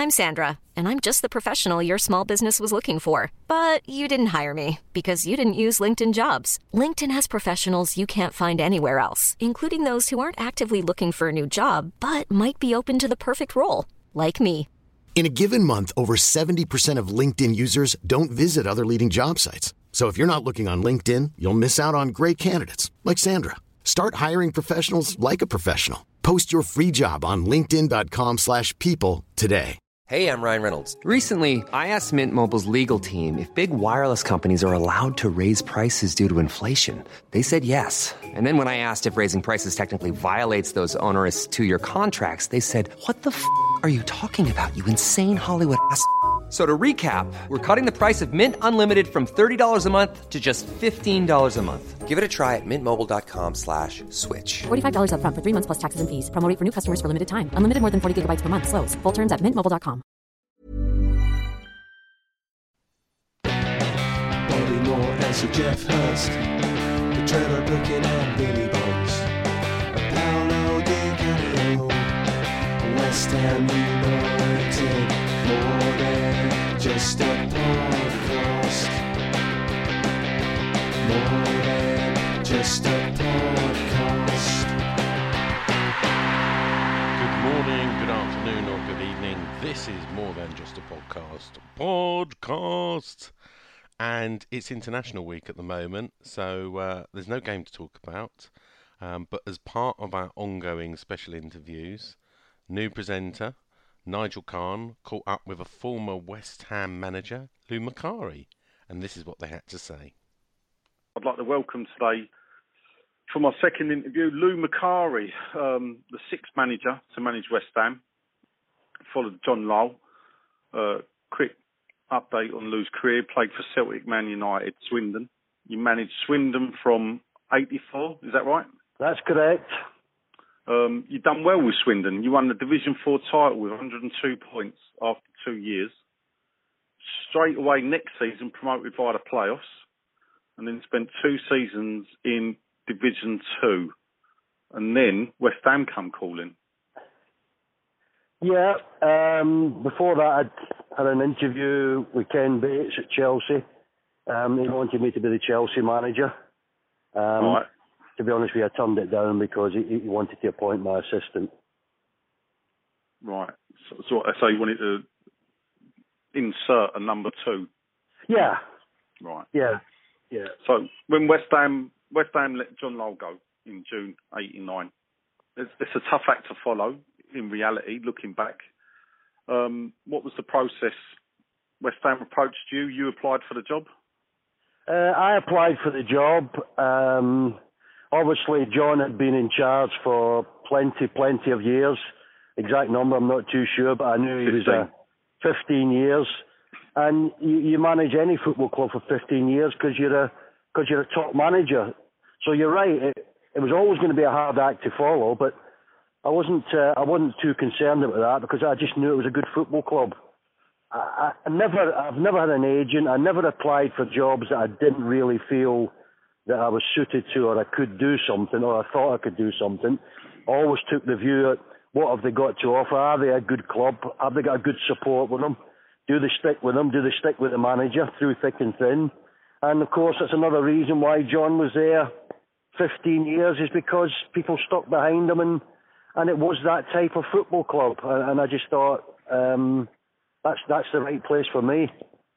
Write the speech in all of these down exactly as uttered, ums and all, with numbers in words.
I'm Sandra, and I'm just the professional your small business was looking for. But you didn't hire me because you didn't use LinkedIn Jobs. LinkedIn has professionals you can't find anywhere else, including those who aren't actively looking for a new job, but might be open to the perfect role, like me. In a given month, over seventy percent of LinkedIn users don't visit other leading job sites. So if you're not looking on LinkedIn, you'll miss out on great candidates like Sandra. Start hiring professionals like a professional. Post your free job on linkedin dot com slash people today. Hey, I'm Ryan Reynolds. Recently, I asked Mint Mobile's legal team if big wireless companies are allowed to raise prices due to inflation. They said yes. And then when I asked if raising prices technically violates those onerous two-year contracts, they said, what the f*** are you talking about, you insane Hollywood ass f- So to recap, we're cutting the price of Mint Unlimited from thirty dollars a month to just fifteen dollars a month. Give it a try at mintmobile.com slash switch. forty-five dollars up front for three months plus taxes and fees. Promo rate for new customers for limited time. Unlimited more than forty gigabytes per month. Slows full terms at mint mobile dot com. Bobby Moore and Sir Geoff Hurst, the Trevor Brooking and Billy Bonds, Paolo Di Canio, West Ham United, more than just a podcast, more than just a podcast. Good morning, good afternoon, or good evening. This is More Than Just a Podcast. Podcast! And it's International Week at the moment, so uh, there's no game to talk about. Um, but as part of our ongoing special interviews, new presenter Nigel Khan caught up with a former West Ham manager, Lou Macari, and this is what they had to say. I'd like to welcome today, for my second interview, Lou Macari, um, the sixth manager to manage West Ham, followed John Lyle. Uh, quick update on Lou's career: played for Celtic, Man United, Swindon. You managed Swindon from eighty-four, is that right? That's correct. Um, you've done well with Swindon. You won the Division four title with one hundred two points after two years. Straight away next season promoted via the playoffs, and then spent two seasons in Division two. And then West Ham come calling. Yeah, um, before that I'd had an interview with Ken Bates at Chelsea. Um, he wanted me to be the Chelsea manager. Um, right. To be honest with you, I turned it down because he, he wanted to appoint my assistant. Right. So, so, so you wanted to insert a number two? Yeah. Right. Yeah. Yeah. So when West Ham West Ham let John Lyle go in June eighty-nine, it's, it's a tough act to follow in reality, looking back. Um, what was the process? West Ham approached you, you applied for the job? Uh, I applied for the job. Um, obviously, John had been in charge for plenty, plenty of years. Exact number, I'm not too sure, but I knew he was uh, fifteen years. And you, you manage any football club for fifteen years because you're a because you're a top manager. So you're right. It, it was always going to be a hard act to follow, but I wasn't. Uh, I wasn't too concerned about that because I just knew it was a good football club. I, I never. I've never had an agent. I never applied for jobs that I didn't really feel that I was suited to, or I could do something, or I thought I could do something. I always took the view that what have they got to offer? Are they a good club? Have they got a good support with them? Do they stick with them? Do they stick with the manager through thick and thin? And of course, that's another reason why John was there fifteen years, is because people stuck behind him, and, and it was that type of football club. And, and I just thought, um, that's that's the right place for me.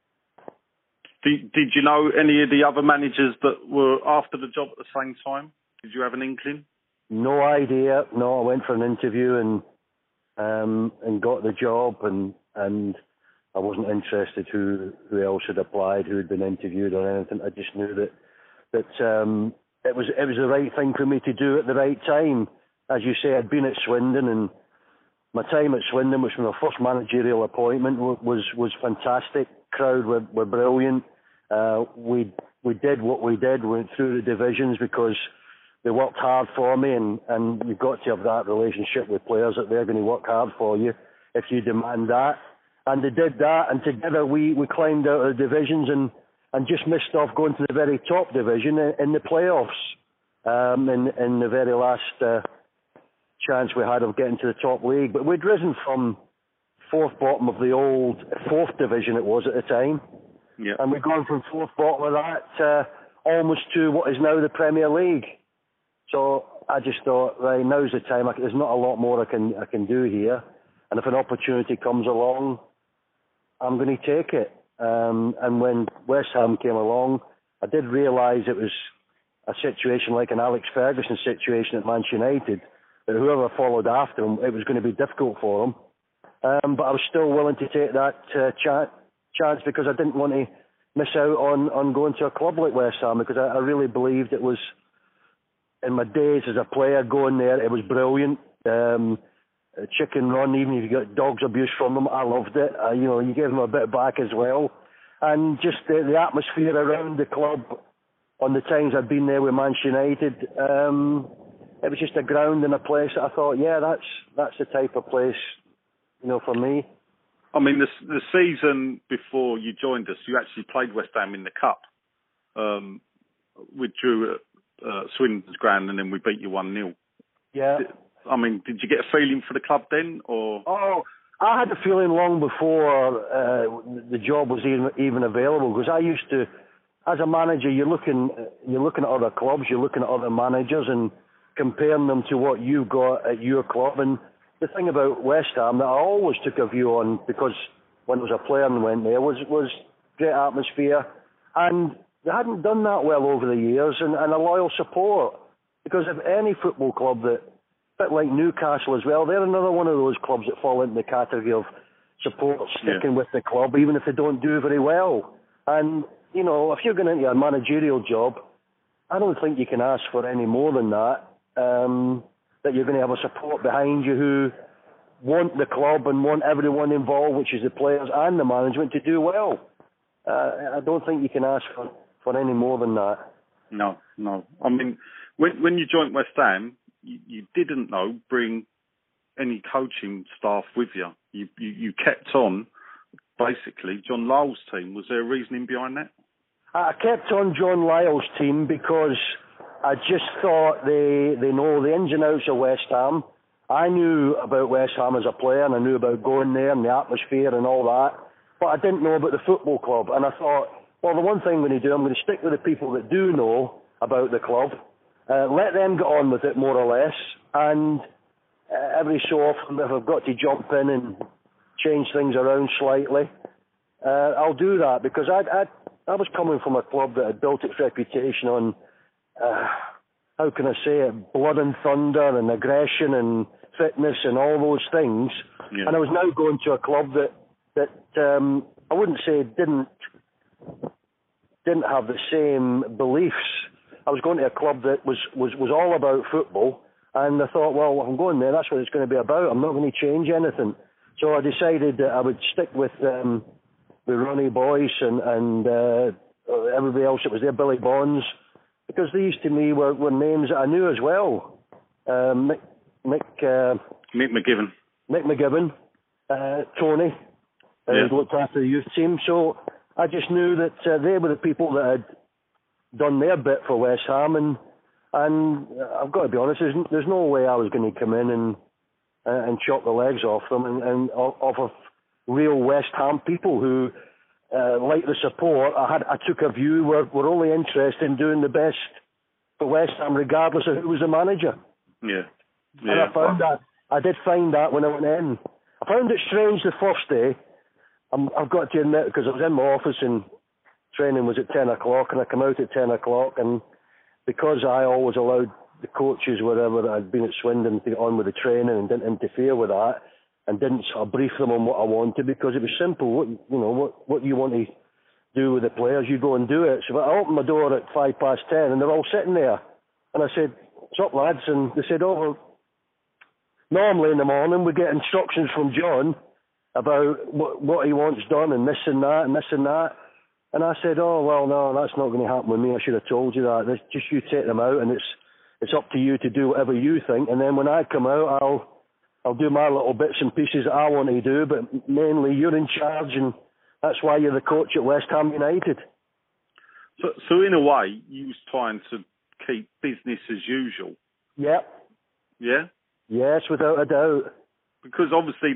Did, did you know any of the other managers that were after the job at the same time? Did you have an inkling? No idea. No, I went for an interview and um, and got the job, and and I wasn't interested who who else had applied, who had been interviewed or anything. I just knew that that um, it was it was the right thing for me to do at the right time. As you say, I'd been at Swindon, and my time at Swindon, which was my first managerial appointment, was was fantastic. Crowd were, were brilliant. Uh, we we did what we did. We went through the divisions because they worked hard for me, and, and you've got to have that relationship with players that they're going to work hard for you if you demand that. And they did that, and together we, we climbed out of the divisions and, and just missed off going to the very top division in, in the playoffs, um, in, in the very last uh, chance we had of getting to the top league. But we'd risen from fourth bottom of the old fourth division it was at the time. Yeah. And we've gone from fourth bottom of that uh, almost to what is now the Premier League. So I just thought, right, now's the time. I, there's not a lot more I can I can do here. And if an opportunity comes along, I'm going to take it. Um, and when West Ham came along, I did realise it was a situation like an Alex Ferguson situation at Manchester United, that whoever followed after him, it was going to be difficult for him. Um, but I was still willing to take that uh, ch- chance because I didn't want to miss out on, on going to a club like West Ham, because I, I really believed it was, in my days as a player going there, it was brilliant. Um, chicken run, even if you got dogs abuse from them, I loved it. Uh, you know, you gave them a bit back as well. And just the, the atmosphere around the club on the times I'd been there with Manchester United, um, it was just a ground and a place that I thought, yeah, that's that's the type of place, you know, for me. I mean, the, the season before you joined us, you actually played West Ham in the Cup. Um, we drew at uh, Swindon's ground and then we beat you one nil. Yeah. I mean, did you get a feeling for the club then, or...? Oh, I had a feeling long before uh, the job was even, even available, because I used to, as a manager, you're looking you're looking at other clubs, you're looking at other managers and comparing them to what you've got at your club. And the thing about West Ham that I always took a view on, because when I was a player and went there, was was great atmosphere, and they hadn't done that well over the years, and, and a loyal support. Because if any football club that, a bit like Newcastle as well, they're another one of those clubs that fall into the category of support, sticking yeah. with the club, even if they don't do very well. And, you know, if you're going into a managerial job, I don't think you can ask for any more than that, um, that you're going to have a support behind you who want the club and want everyone involved, which is the players and the management, to do well. Uh, I don't think you can ask for, for any more than that. No, no. I mean, when, when you joined West Ham, You, you didn't, though, bring any coaching staff with you. You, you. you kept on, basically, John Lyall's team. Was there a reasoning behind that? I kept on John Lyall's team because I just thought they they know the ins and outs of West Ham. I knew about West Ham as a player, and I knew about going there and the atmosphere and all that, but I didn't know about the football club. And I thought, well, the one thing I'm going to do, I'm going to stick with the people that do know about the club. Uh, let them get on with it, more or less, and uh, every so often, if I've got to jump in and change things around slightly, uh, I'll do that, because I I I was coming from a club that had built its reputation on, uh, how can I say it, blood and thunder and aggression and fitness and all those things, yeah. And I was now going to a club that, that um, I wouldn't say didn't didn't have the same beliefs. I was going to a club that was, was, was all about football, and I thought, well, if I'm going there, that's what it's going to be about. I'm not going to change anything. So I decided that I would stick with um, with Ronnie Boyce and, and uh, everybody else that was there, Billy Bonds, because these to me were, were names that I knew as well. Uh, Mick, Mick, uh, Mick McGibbon. Mick McGibbon, uh, Tony, uh, yeah. looked after the youth team. So I just knew that uh, they were the people that had done their bit for West Ham, and and I've got to be honest, there's, there's no way I was going to come in and uh, and chop the legs off them, and, and off of real West Ham people who, uh, like the support, I had I took a view were were only interested in doing the best for West Ham, regardless of who was the manager. Yeah, yeah. And I found that I did find that when I went in. I found it strange the first day. I'm, I've got to admit, because I was in my office and training was at ten o'clock, and I come out at ten o'clock, and because I always allowed the coaches, wherever I'd been at Swindon, to get on with the training and didn't interfere with that, and didn't sort of brief them on what I wanted, because it was simple. What you know, what what you want to do with the players, you go and do it. So I opened my door at five past ten, and they're all sitting there, and I said, "What's up, lads?" And they said, "Oh, well, normally in the morning we get instructions from John about what what he wants done, and this and that, and this and that." And I said, oh, well, no, that's not going to happen with me. I should have told you that. It's just you take them out, and it's it's up to you to do whatever you think. And then when I come out, I'll I'll do my little bits and pieces that I want to do, but mainly you're in charge, and that's why you're the coach at West Ham United. So, so in a way, you was trying to keep business as usual. Yep. Yeah? Yes, without a doubt. Because obviously there,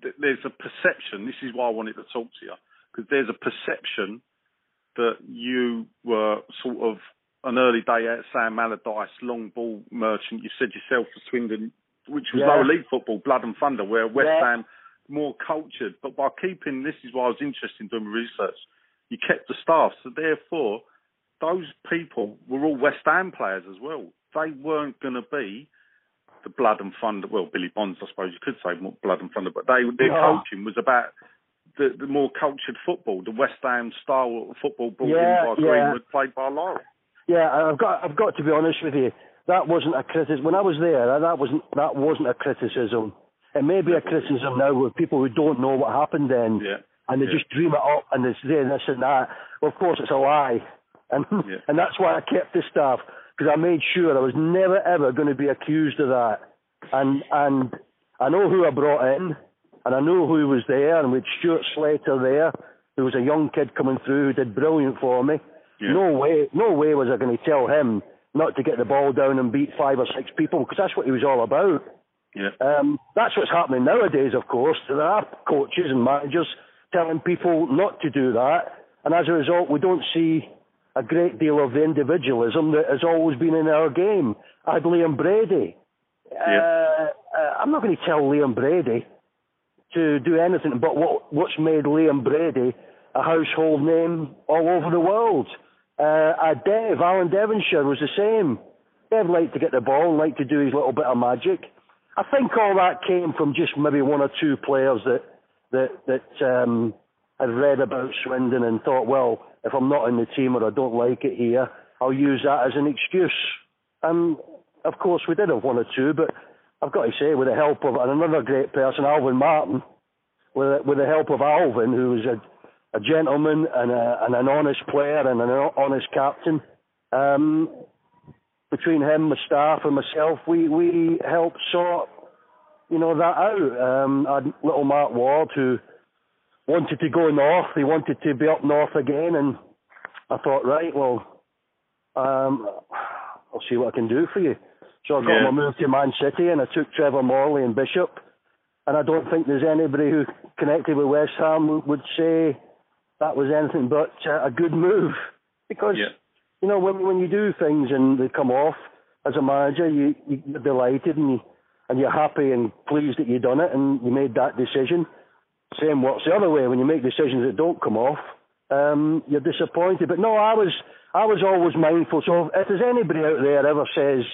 th- there's a perception. This is why I wanted to talk to you, because there's a perception that you were sort of an early day at Sam Allardyce, long ball merchant. You said yourself for Swindon, which was Yeah. lower league football, blood and thunder, where West Yeah. Ham more cultured. But by keeping, this is why I was interested in doing research, you kept the staff. So therefore, those people were all West Ham players as well. They weren't going to be the blood and thunder. Well, Billy Bonds, I suppose you could say more blood and thunder, but they their No. coaching was about the, the more cultured football, the West Ham style of football brought Yeah, in by yeah. Greenwood, played by Laurie. Yeah, I've got I've got to be honest with you. That wasn't a criticism. When I was there, that wasn't that wasn't a criticism. It may be a criticism now with people who don't know what happened then, Yeah. and they Yeah. just dream it up and they say this and that. Well, of course, it's a lie, and Yeah. and that's why I kept the staff, because I made sure I was never ever going to be accused of that. And and I know who I brought in, and I know who was there, and with Stuart Slater there, who was a young kid coming through who did brilliant for me. Yeah. No way, no way was I going to tell him not to get the ball down and beat five or six people, because that's what he was all about. Yeah. Um, that's what's happening nowadays, of course. There are coaches and managers telling people not to do that, and as a result, we don't see a great deal of the individualism that has always been in our game. I had Liam Brady. Yeah. Uh, uh, I'm not going to tell Liam Brady to do anything but what, what's made Liam Brady a household name all over the world. Uh, uh, Dev, Alan Devonshire was the same. Dev liked to get the ball and liked to do his little bit of magic. I think all that came from just maybe one or two players that that that um, had read about Swindon and thought, well, if I'm not in the team or I don't like it here, I'll use that as an excuse. And of course we did have one or two, but I've got to say, with the help of and another great person, Alvin Martin, with with the help of Alvin, who was a a gentleman and, a, and an honest player and an honest captain. Um, between him, my staff and myself, we, we helped sort, you know, that out. Um, I had little Mark Ward, who wanted to go north. He wanted to be up north again, and I thought, right, well, um, I'll see what I can do for you. So I got Yeah. my move to Man City, and I took Trevor Morley and Bishop, and I don't think there's anybody who connected with West Ham would say that was anything but uh, a good move, because Yeah. you know when when you do things and they come off as a manager, you, you're delighted and you, and you're happy and pleased that you've done it and you made that decision. Same works the other way. When you make decisions that don't come off, um, you're disappointed. But no, I was I was always mindful. So if there's anybody out there ever says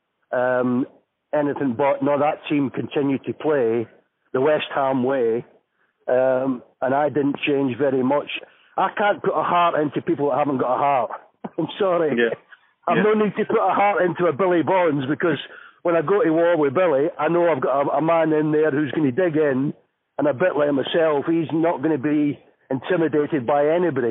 um, anything but no, that team continued to play the West Ham way. Um, and I didn't change very much. I can't put a heart into people that haven't got a heart. I'm sorry. Yeah. I've Yeah. no need to put a heart into a Billy Bonds, because when I go to war with Billy, I know I've got a, a man in there who's going to dig in, and a bit like myself, he's not going to be intimidated by anybody.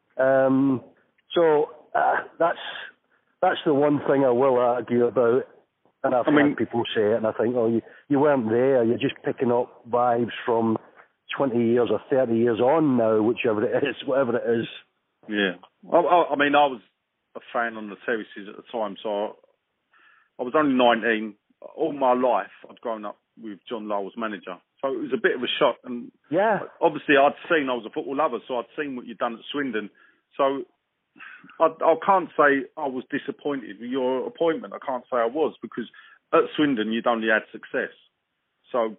Um, so uh, that's that's the one thing I will argue about. And I've I mean- heard people say it, and I think, oh, you, you weren't there. You're just picking up vibes from twenty years or thirty years on now, whichever it is, whatever it is. Yeah. I, I, I mean, I was a fan on the terraces at the time, so I, I was only nineteen. All my life, I'd grown up with John Lowell as manager. So it was a bit of a shock. And Yeah. obviously, I'd seen, I was a football lover, so I'd seen what you'd done at Swindon. So I, I can't say I was disappointed with your appointment. I can't say I was, because at Swindon, you'd only had success. So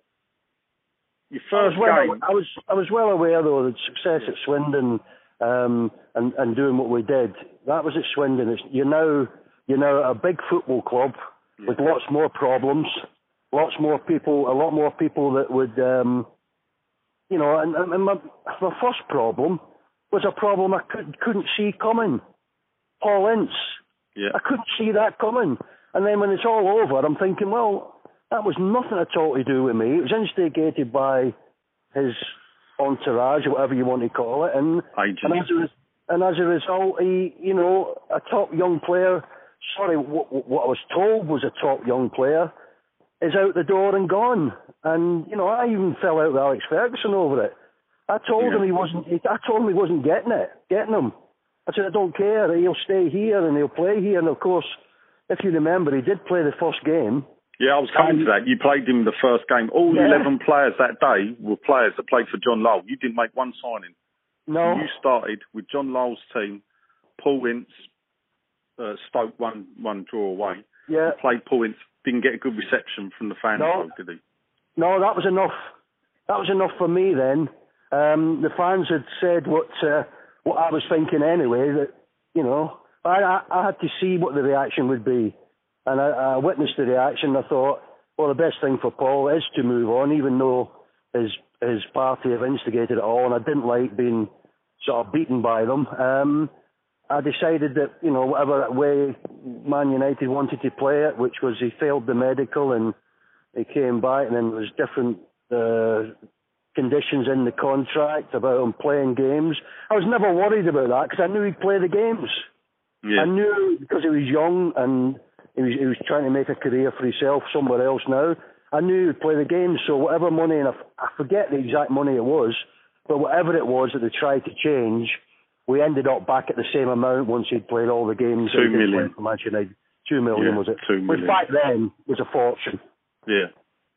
your I was, first well, game... I was I was well aware, though, that success at Swindon um, and and doing what we did, that was at Swindon. It's, you're now you're now a big football club with lots more problems, lots more people, a lot more people that would, um, you know. And, and my, my first problem was a problem I could, couldn't see coming. Paul Ince. Yeah. I couldn't see that coming. And then when it's all over, I'm thinking, well, that was nothing at all to do with me. It was instigated by his entourage, or whatever you want to call it. And, Agent. and, as, a, and as a result, he, you know, a top young player, sorry, what, what I was told was a top young player, is out the door and gone. And, you know, I even fell out with Alex Ferguson over it. I told Yeah. him he wasn't, I told him he wasn't getting it, getting him. I said, I don't care, he'll stay here and he'll play here. And of course, if you remember, he did play the first game. Yeah, I was coming and, to that. You played him the first game. All yeah. eleven players that day were players that played for John Lowell. You didn't make one signing. No. You started with John Lowell's team. Paul Ince, uh, Stoke one one draw away. Yeah. You played Paul Ince. Didn't get a good reception from the fans, no. though, did he? No, that was enough. That was enough for me then. Um, the fans had said what uh, what I was thinking anyway. That you know, I, I I had to see what the reaction would be, and I, I witnessed the reaction. I thought, well, the best thing for Paul is to move on, even though his his party have instigated it all, and I didn't like being sort of beaten by them. Um, I decided that, you know, whatever way Man United wanted to play it, which was he failed the medical and he came back, and then there was different uh, conditions in the contract about him playing games. I was never worried about that because I knew he'd play the games. Yeah. I knew because he was young and he was, he was trying to make a career for himself somewhere else now. I knew he'd play the games, so whatever money, and I, I forget the exact money it was, but whatever it was that they tried to change, we ended up back at the same amount once he'd played all the games. Two million. For Manchester United. Two million, yeah, was it? Two million. Which back then was a fortune. Yeah.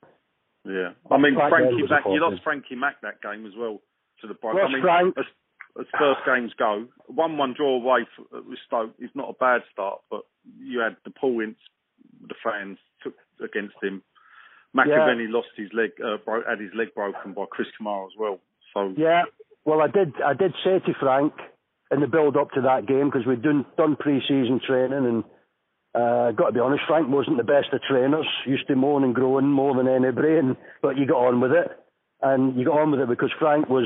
Yeah. I mean, back Frankie Mack, you lost Frankie Mack that game as well to the Brighton. I mean, Frank. As, as first games go, one one draw away for, with Stoke is not a bad start, but you had the Paul Ince, the fans took against him. McAvenny yeah. lost his leg, uh, broke, had his leg broken by Chris Kamara as well. So yeah, well, I did. I did say to Frank in the build up to that game, because we'd done done pre-season training, and uh, got to be honest, Frank wasn't the best of trainers. Used to moan and groan more than anybody, and but you got on with it, and you got on with it because Frank was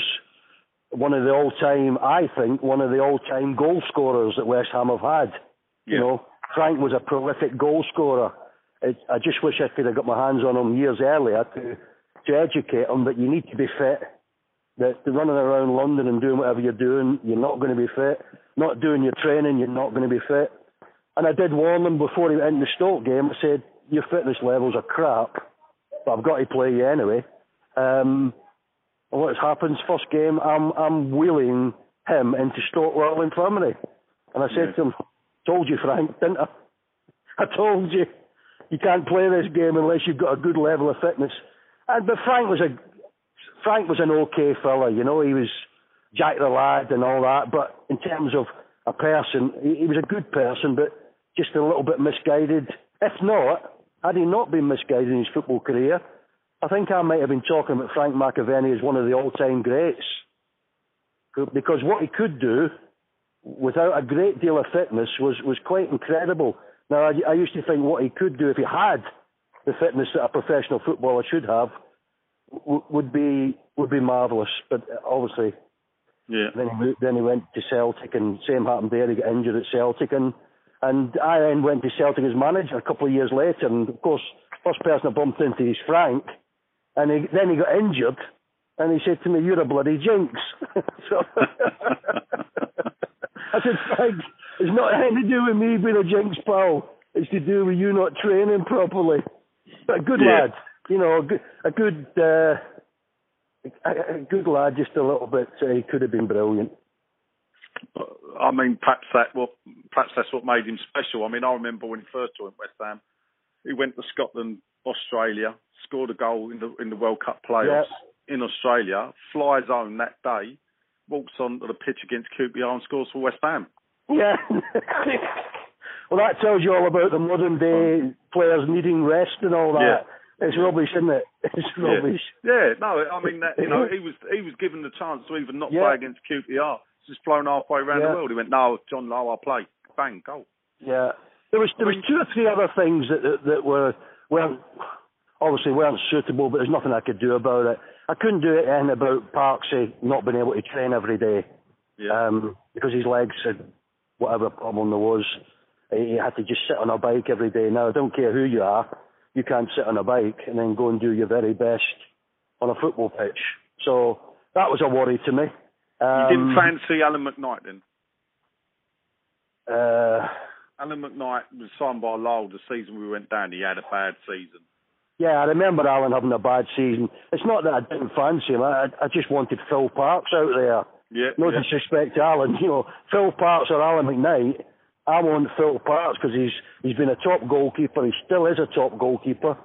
one of the all-time, I think, one of the all-time goal scorers that West Ham have had. Yeah. You know, Frank was a prolific goal scorer. It, I just wish I could have got my hands on him years earlier to to educate him that you need to be fit. That running around London and doing whatever you're doing, you're not going to be fit. Not doing your training, you're not going to be fit. And I did warn him before he went in the Stoke game. I said, your fitness levels are crap, but I've got to play you anyway. Um, and what happens, first game, I'm I'm wheeling him into Stoke Royal Infirmary. And I said yeah. to him, told you, Frank, didn't I? I told you. You can't play this game unless you've got a good level of fitness. And but Frank was a Frank was an okay fella, you know. He was Jack the Lad and all that. But in terms of a person, he, he was a good person, but just a little bit misguided. If not, had he not been misguided in his football career, I think I might have been talking about Frank McAvenny as one of the all-time greats. Because what he could do without a great deal of fitness was, was quite incredible. Now, I, I used to think what he could do if he had the fitness that a professional footballer should have w- would be would be marvellous. But obviously, yeah. then, he, then he went to Celtic, and same happened there. He got injured at Celtic, and, and I then went to Celtic as manager a couple of years later. And of course, first person I bumped into is Frank, and he, then he got injured, and he said to me, "You're a bloody jinx." So I said, "Frank, it's not anything to do with me being a jinx, pal. It's to do with you not training properly." But a good yeah. lad, you know, a good, a good, uh, a, a good lad. Just a little bit. Uh, he could have been brilliant. I mean, perhaps that, well, perhaps that's what made him special. I mean, I remember when he first joined West Ham, he went to Scotland, Australia, scored a goal in the in the World Cup playoffs yeah. in Australia, flies home that day, walks onto the pitch against Q P R and scores for West Ham. Yeah. Well, that tells you all about the modern day players needing rest and all that. Yeah. It's rubbish, isn't it? It's rubbish. Yeah, yeah. No, I mean, that, you know, he was he was given the chance to even not yeah. play against Q P R. Just flown halfway around yeah. the world. He went, "No, John Lowe, I'll play." Bang, goal. Yeah. There was there was two or three other things that that, that were weren't obviously weren't suitable, but there's nothing I could do about it. I couldn't do anything about Parksy not being able to train every day. Yeah. Um, because his legs had whatever problem there was. He had to just sit on a bike every day. Now, I don't care who you are, you can't sit on a bike and then go and do your very best on a football pitch. So that was a worry to me. Um, you didn't fancy Alan McKnight then? Uh, Alan McKnight was signed by Lowell the season we went down. He had a bad season. Yeah, I remember Alan having a bad season. It's not that I didn't fancy him. I, I just wanted Phil Parkes out there. Yeah, no yeah. disrespect to Alan. You know, Phil Parkes or Alan McKnight. I want Phil Parkes because he's he's been a top goalkeeper. He still is a top goalkeeper.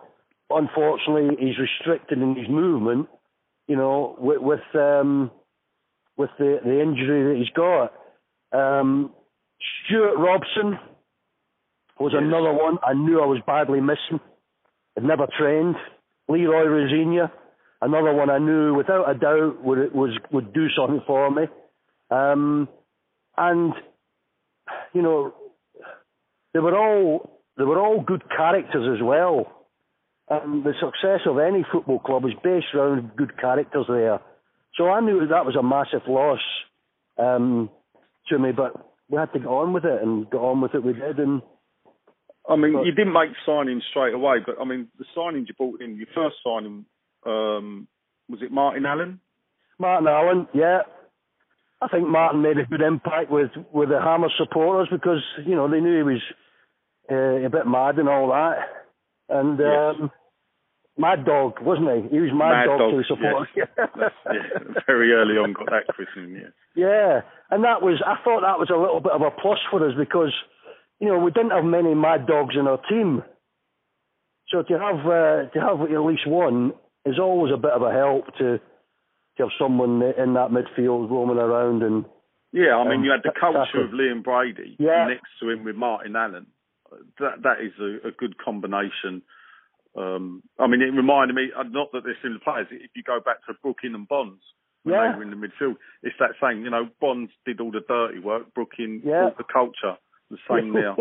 unfortunately, he's restricted in his movement, you know, with with, um, with the, the injury that he's got. Um, Stuart Robson was yes. another one I knew I was badly missing. I'd never trained. Leroy Rosenia, another one I knew without a doubt would was would do something for me. Um, and you know, they were all they were all good characters as well. And the success of any football club is based around good characters there. So I knew that was a massive loss um, to me, but we had to get on with it, and get on with it we did. And I mean, but, you didn't make signings straight away, but I mean, the signings you brought in, your first signing, um, was it Martin Allen? Martin Allen, yeah. I think Martin made a good impact with, with the Hammer supporters because, you know, they knew he was uh, a bit mad and all that. And yes. um, Mad Dog, wasn't he? He was Mad, Mad Dog, Dog to the supporters. Yes. yeah, very early on got that christening, yeah. Yeah, and that was, I thought that was a little bit of a plus for us because, you know, we didn't have many Mad Dogs in our team. So to have uh, to have at least one is always a bit of a help to to have someone in that midfield roaming around. And yeah, I mean, um, you had the culture exactly. of Liam Brady yeah. next to him with Martin Allen. That that is a, a good combination. Um, I mean, it reminded me, not that they're similar players, if you go back to Brooking and Bonds when yeah. they were in the midfield, it's that same, you know, Bonds did all the dirty work, Brooking yeah. brought the culture, the same now.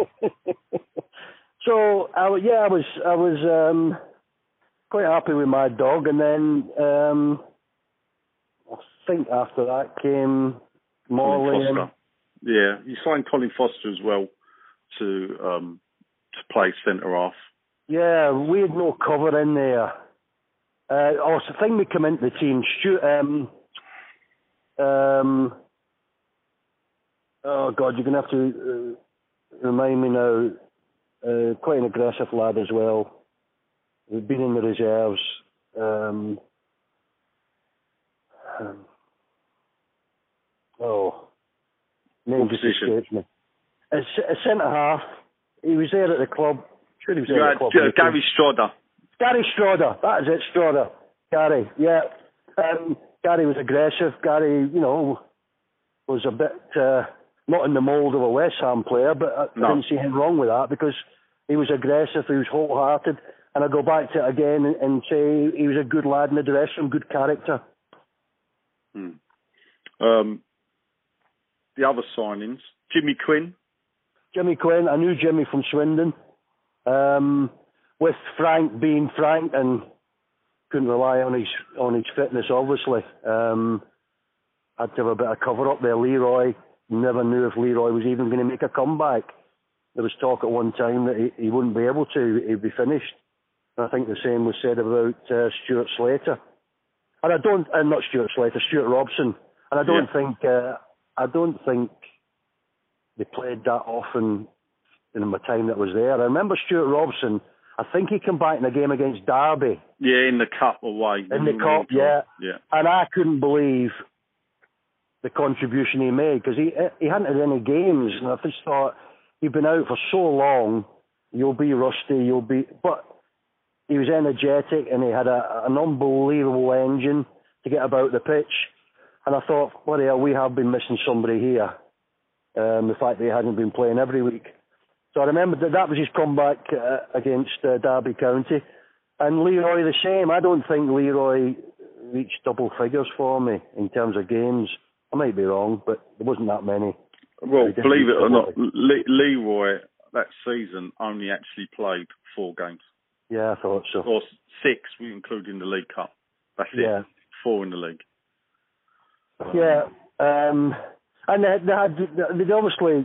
So, I, yeah, I was I was um, quite happy with Mad Dog, and then um, I think after that came Morley. Colin Foster. Yeah, you signed Colin Foster as well to um, to play centre half. Yeah, we had no cover in there. Uh, oh, it's the thing we come into the team, Stu, um, um, oh God, you're going to have to uh, remind me now. Uh, quite an aggressive lad as well. We've been in the reserves. Um, um, oh, name just escapes me. A, a centre half. He was there at the club. Sure, he was there you at had, the club. uh, Gary Stroder. Gary Stroder. That is it, Stroder. Gary. Yeah. Um, Gary was aggressive. Gary, you know, was a bit. Uh, Not in the mould of a West Ham player, but I no. didn't see anything wrong with that because he was aggressive, he was wholehearted, and I go back to it again and, and say he was a good lad in the dressing room, good character. Hmm. Um, the other signings, Jimmy Quinn. Jimmy Quinn, I knew Jimmy from Swindon. Um, with Frank being Frank, and couldn't rely on his on his fitness, obviously. Um, had to have a bit of cover up there. Leroy. Never knew if Leroy was even going to make a comeback. There was talk at one time that he, he wouldn't be able to. He'd be finished. And I think the same was said about uh, Stuart Slater. And I don't, uh, not Stuart Slater, Stuart Robson. And I don't yeah. think, uh, I don't think they played that often in my time that was there. I remember Stuart Robson. I think he came back in a game against Derby. Yeah, in the cup away. In the cup, yeah. yeah. And I couldn't believe the contribution he made, because he he hadn't had any games, and I just thought, you've been out for so long, you'll be rusty, you'll be... But he was energetic, and he had a, an unbelievable engine to get about the pitch, and I thought, bloody hell, we have been missing somebody here, um, the fact that he hadn't been playing every week. So I remember that that was his comeback uh, against uh, Derby County, and Leroy the same. I don't think Leroy reached double figures for me in terms of games. I might be wrong, but there wasn't that many. Well, believe it or not, Le- Leroy that season only actually played four games. Yeah, I thought so. Or six, including the League Cup. That's it. Yeah. Four in the league. Yeah, um, and they, they had they'd obviously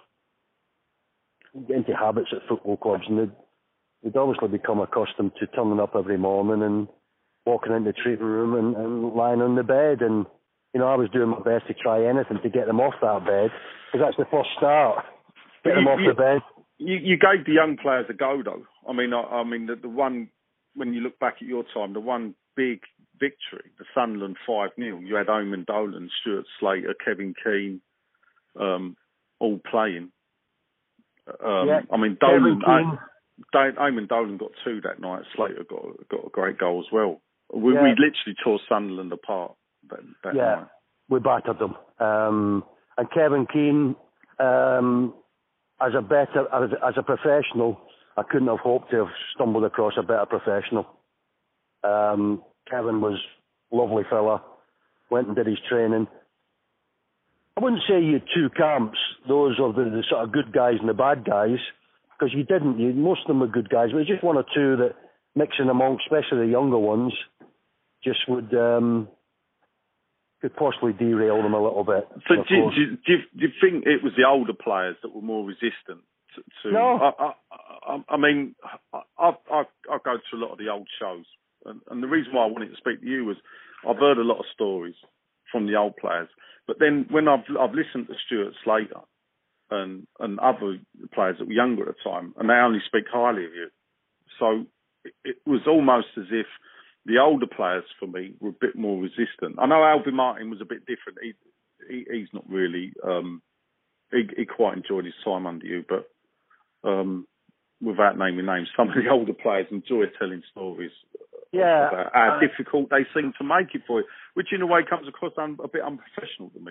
get into habits at football clubs, and they'd, they'd obviously become accustomed to turning up every morning and walking into the treatment room and, and lying on the bed. And you know, I was doing my best to try anything to get them off that bed, because that's the first start. Get them you, off you, the bed. You, you gave the young players a go, though. I mean, I, I mean, the, the one, when you look back at your time, the one big victory, the Sunderland five nil, you had Eamon Dolan, Stuart Slater, Kevin Keane, um, all playing. Um, yeah. I mean, Dolan, I, Eamon Dolan got two that night. Slater got got a great goal as well. We, yeah. we literally tore Sunderland apart that, that yeah, night. We battered them. Um, and Kevin Keane, um, as a better as, as a professional, I couldn't have hoped to have stumbled across a better professional. Um, Kevin was a lovely fella. Went and did his training. I wouldn't say you had two camps. Those are the, the sort of good guys and the bad guys, because you didn't. You, most of them were good guys, but it was just one or two that mixing among, especially the younger ones, just would um, could possibly derail them a little bit. So do, do, do, you, do you think it was the older players that were more resistant to? to no. I, I, I, I mean, I, I, I go to a lot of the old shows, and, and the reason why I wanted to speak to you was I've heard a lot of stories from the old players, but then when I've I've listened to Stuart Slater and and other players that were younger at the time, and they only speak highly of you, so it, it was almost as if the older players for me were a bit more resistant. I know Alvin Martin was a bit different. He, he he's not really. Um, he, he quite enjoyed his time under you, but um, without naming names, some of the older players enjoy telling stories. Yeah, about how uh, difficult they seem to make it for you, which in a way comes across un, a bit unprofessional to me.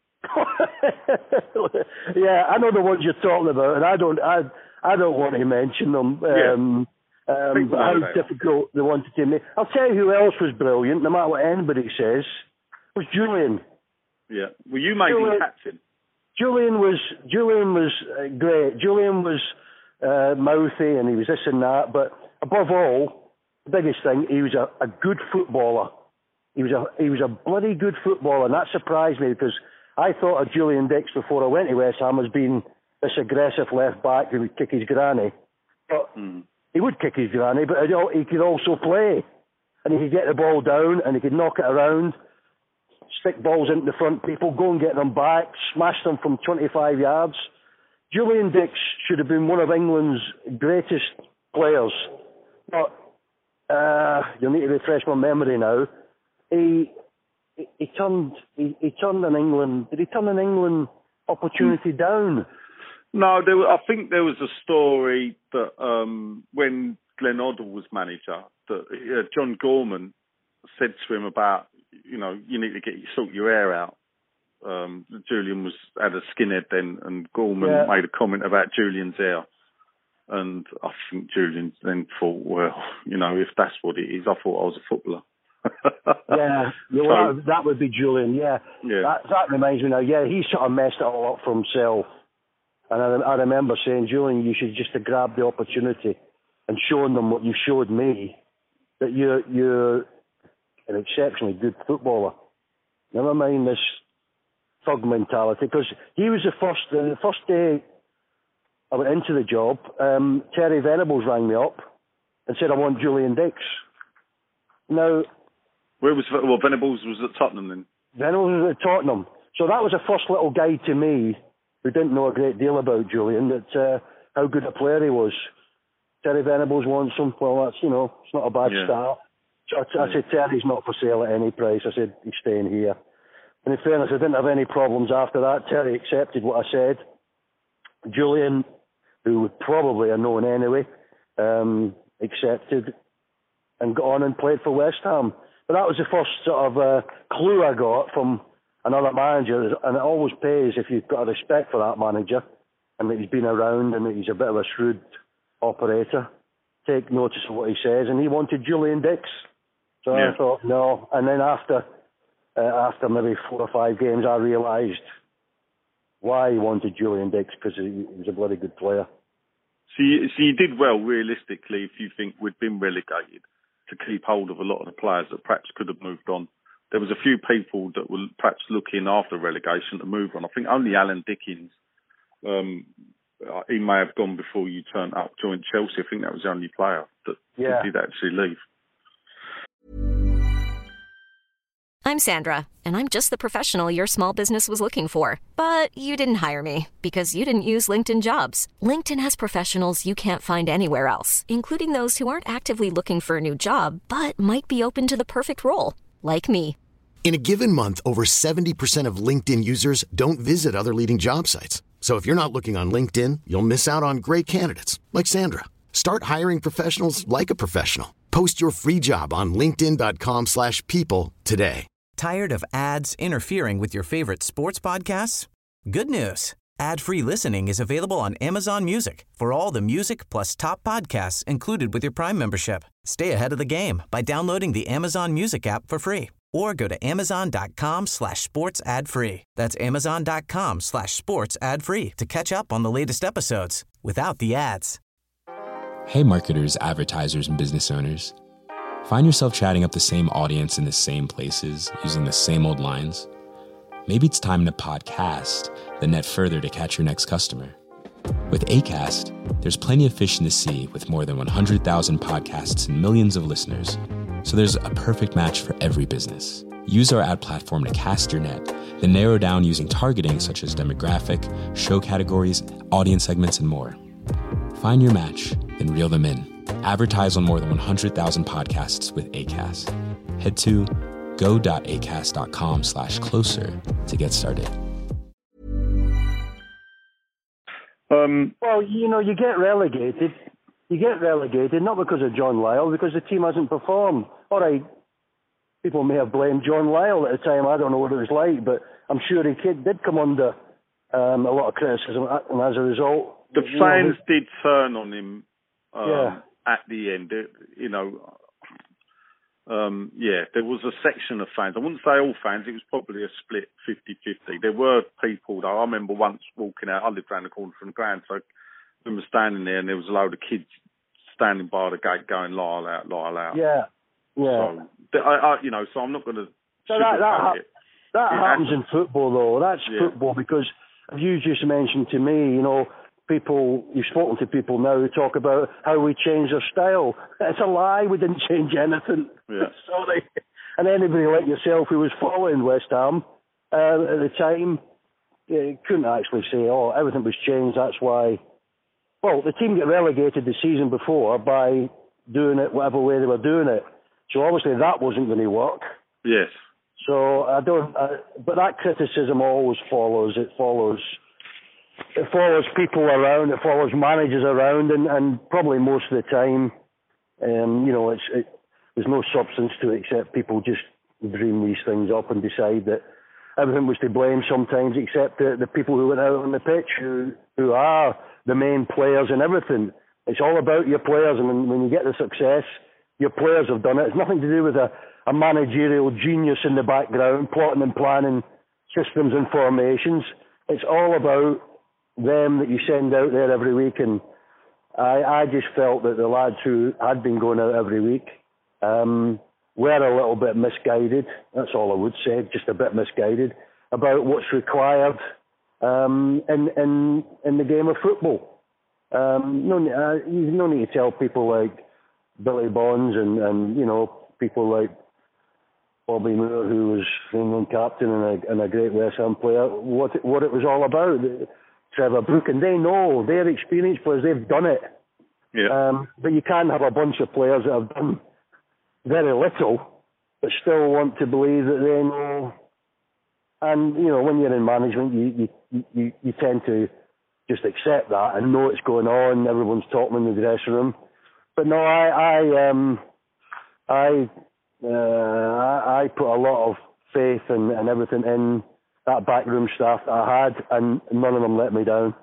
Yeah, I know the ones you're talking about, and I don't, I, I don't want to mention them. Um, yeah. um, how difficult they wanted to make. I'll tell you who else was brilliant, no matter what anybody says, was Julian. Yeah, well, you made Julian, him captain. Julian was Julian was uh, great. Julian was uh, mouthy, and he was this and that, but above all, the biggest thing, he was a, a good footballer. He was a he was a bloody good footballer, and that surprised me because I thought of Julian Dix before I went to West Ham as being this aggressive left back who would kick his granny. But mm. he would kick his granny, but he could also play, and he could get the ball down, and he could knock it around, stick balls into the front people, go and get them back, smash them from twenty-five yards. Julian Dix should have been one of England's greatest players, but. Uh, you'll need to refresh my memory now. He he, he turned he, he turned an England. Did he turn an England opportunity down? No, there. I think there was a story that um, when Glenn Hoddle was manager, that uh, John Gorman said to him about, you know, you need to get sort your hair out. Um, Julian was had a skinhead then, and Gorman yeah. made a comment about Julian's hair. And I think Julian then thought, well, you know, if that's what it is, I thought I was a footballer. yeah, yeah well, so, that would be Julian, yeah. yeah. That, that reminds me now, yeah, he sort of messed it all up for himself. And I, I remember saying, Julian, you should just have grabbed the opportunity and shown them what you showed me, that you're, you're an exceptionally good footballer. Never mind this thug mentality, because he was the first, the first day I went into the job, um, Terry Venables rang me up and said, I want Julian Dix. Now... Where was... Well, Venables was at Tottenham then? Venables was at Tottenham. So that was the first little guy to me who didn't know a great deal about Julian, that uh, how good a player he was. Terry Venables wants him. Well, that's, you know, it's not a bad yeah. start. So I, I yeah. said, Terry's not for sale at any price. I said, he's staying here. And in fairness, I didn't have any problems after that. Terry accepted what I said. Julian, who would probably have known anyway, um, accepted and got on and played for West Ham. But that was the first sort of uh, clue I got from another manager, and it always pays if you've got a respect for that manager and that he's been around and that he's a bit of a shrewd operator. Take notice of what he says, and he wanted Julian Dix. So yeah. I thought, no. And then after, uh, after maybe four or five games, I realised why he wanted Julian Dix, because he, he was a bloody good player. So you, so you did well, realistically, if you think we'd been relegated, to keep hold of a lot of the players that perhaps could have moved on. There was a few people that were perhaps looking after relegation to move on. I think only Alan Dickens, um, he may have gone before you turned up, joined Chelsea. I think that was the only player that, yeah. that did actually leave. I'm Sandra, and I'm just the professional your small business was looking for. But you didn't hire me because you didn't use LinkedIn Jobs. LinkedIn has professionals you can't find anywhere else, including those who aren't actively looking for a new job, but might be open to the perfect role, like me. In a given month, over seventy percent of LinkedIn users don't visit other leading job sites. So if you're not looking on LinkedIn, you'll miss out on great candidates, like Sandra. Start hiring professionals like a professional. Post your free job on linkedin.com slash people today. Tired of ads interfering with your favorite sports podcasts? Good news. Ad-free listening is available on Amazon Music for all the music plus top podcasts included with your Prime membership. Stay ahead of the game by downloading the Amazon Music app for free or go to amazon.com slash sports ad free. That's amazon.com slash sports ad free to catch up on the latest episodes without the ads. Hey marketers, advertisers, and business owners. Find yourself chatting up the same audience in the same places, using the same old lines? Maybe it's time to podcast the net further to catch your next customer. With Acast, there's plenty of fish in the sea with more than one hundred thousand podcasts and millions of listeners. So there's a perfect match for every business. Use our ad platform to cast your net, then narrow down using targeting such as demographic, show categories, audience segments, and more. Find your match, then reel them in. Advertise on more than one hundred thousand podcasts with Acast. Head to go.acast.com slash closer to get started. Um, well, you know, you get relegated. You get relegated not because of John Lyall, because the team hasn't performed. All right, people may have blamed John Lyall at the time. I don't know what it was like, but I'm sure he did come under um, a lot of criticism, and as a result, the fans know, did turn on him um, yeah. at the end. It, you know, um, yeah, there was a section of fans. I wouldn't say all fans. It was probably a split fifty-fifty. There were people, though. I remember once walking out. I lived around the corner from the ground, so I remember standing there, and there was a load of kids standing by the gate going, Lyall out, Lyall out. Yeah, yeah. So, I, I, you know, so I'm not going to so that, that, ha- it. that it happens happens. in football, though. That's yeah. football, because you just mentioned to me, you know, people, you've spoken to people now who talk about how we changed our style. It's a lie. We didn't change anything. Yeah. Sorry. And anybody like yourself who was following West Ham uh, at the time uh, couldn't actually say, oh, everything was changed, that's why. Well, the team got relegated the season before by doing it whatever way they were doing it. So obviously that wasn't going to work. Yes. So I don't, uh, but that criticism always follows. It follows, it follows people around. It follows managers around, and, and probably most of the time, um, you know, it's it, there's no substance to it except people just dream these things up and decide that everything was to blame sometimes, except the, the people who went out on the pitch, who who are the main players and everything. It's all about your players, and when, when you get the success, your players have done it. It's nothing to do with a, a managerial genius in the background, plotting and planning systems and formations. It's all about them that you send out there every week, and I, I just felt that the lads who had been going out every week um, were a little bit misguided. That's all I would say, just a bit misguided about what's required um, in, in in the game of football. Um, no, uh, you no need to tell people like Billy Bonds and, and you know, people like Bobby Moore, who was England captain and a, and a great West Ham player, what it, what it was all about. Trevor Brooke, and they know, they're experienced players, they've done it. Yeah. Um, but you can't have a bunch of players that have done very little, but still want to believe that they know. And, you know, when you're in management, you, you, you, you tend to just accept that and know it's going on, everyone's talking in the dressing room. But no, I, I, um, I, uh, I, I put a lot of faith and, and everything in that backroom staff that I had, and none of them let me down.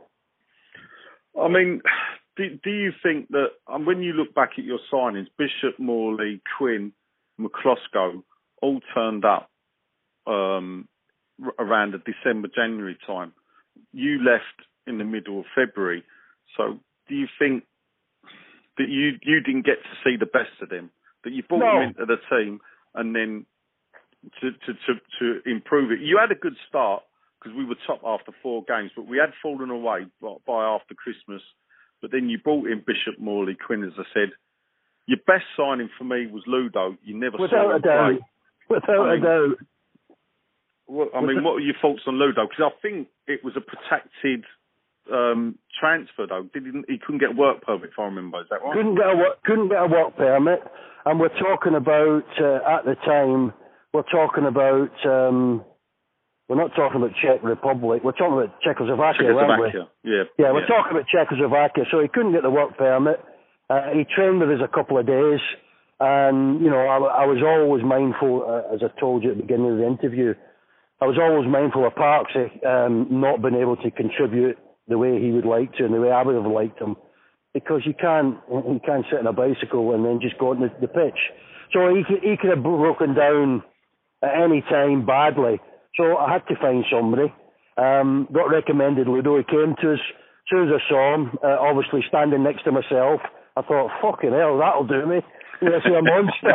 I mean, do, do you think that, um, when you look back at your signings, Bishop, Morley, Quinn, McCloskey all turned up um, r- around the December, January time. You left in the middle of February. So do you think that you, you didn't get to see the best of them, that you brought No. them into the team and then to, to, to, to improve it? You had a good start because we were top after four games, but we had fallen away by, by after Christmas. But then you brought in Bishop, Morley, Quinn, as I said. Your best signing for me was Ludo. You never Without saw him a doubt. play. Without I mean, a doubt. Well, I mean, what are your thoughts on Ludo? Because I think it was a protected um, transfer, though. Did he, he couldn't get a work permit, if I remember. Is that right? Couldn't get a work, couldn't get a work permit, and we're talking about uh, at the time. We're talking about. Um, we're not talking about Czech Republic. We're talking about Czechoslovakia, aren't we? Czechoslovakia. Yeah. Yeah, we're yeah. talking about Czechoslovakia. So he couldn't get the work permit. Uh, he trained with us a couple of days, and you know, I, I was always mindful, uh, as I told you at the beginning of the interview, I was always mindful of Parksy um, not being able to contribute the way he would like to and the way I would have liked him, because you can't you can't sit on a bicycle and then just go on the, the pitch. So he could, he could have broken down at any time badly. So I had to find somebody. Um, got recommended Ludo. He came to us. As soon as I saw him, uh, obviously standing next to myself, I thought, fucking hell, that'll do me. This is a monster.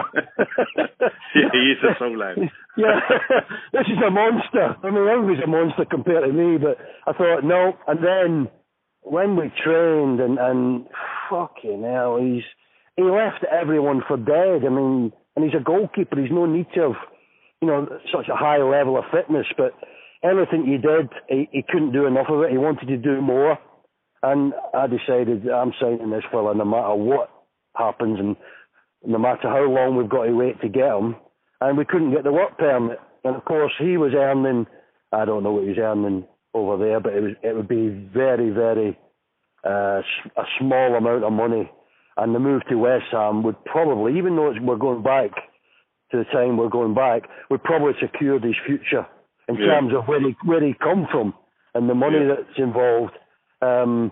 Yeah, he is a soul lad. Yeah, this is a monster. I mean, everybody's a monster compared to me, but I thought, no. And then when we trained, and, and fucking hell, he's he left everyone for dead. I mean, and he's a goalkeeper. He's no need to have, you know, such a high level of fitness, but everything he did, he, he couldn't do enough of it. He wanted to do more. And I decided I'm signing this fella no matter what happens and no matter how long we've got to wait to get him. And we couldn't get the work permit. And of course he was earning, I don't know what he was earning over there, but it was it would be very, very uh, a small amount of money. And the move to West Ham would probably, even though it's, we're going back to the time we're going back, would probably secure his future in yeah. terms of where he where he come from and the money yeah. that's involved. Um,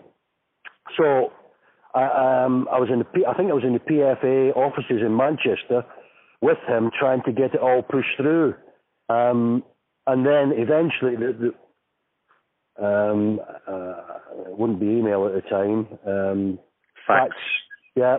so I, um, I was in the P, I think I was in the P F A offices in Manchester with him, trying to get it all pushed through, um, and then eventually the, the um, uh, it wouldn't be email at the time, um, fax. fax, yeah,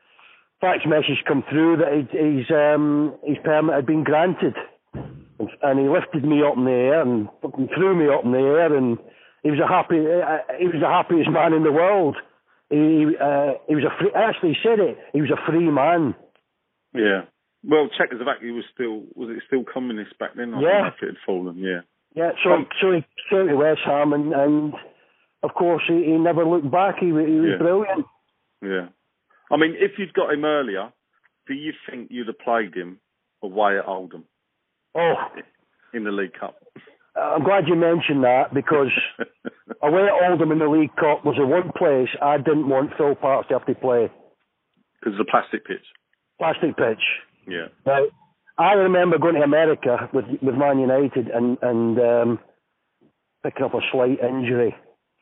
fax message come through that he'd, his um, his permit had been granted, and, and he lifted me up in the air and fucking threw me up in the air and. He was a happy. Uh, he was the happiest man in the world. He uh, he was a free. Actually, he said it. He was a free man. Yeah. Well, Czechoslovakia was still was it still communist back then? I yeah. think it had fallen. Yeah. Yeah. So um, so he came to West Ham, and, and of course he, he never looked back. He, he was yeah. brilliant. Yeah. I mean, if you'd got him earlier, do you think you'd have played him away at Oldham? Oh. In the League Cup. I'm glad you mentioned that, because away at Oldham in the League Cup was the one place I didn't want Phil Parkes to have to play. Because of the plastic pitch. Plastic pitch. Yeah. Now, I remember going to America with with Man United and, and um, picking up a slight injury.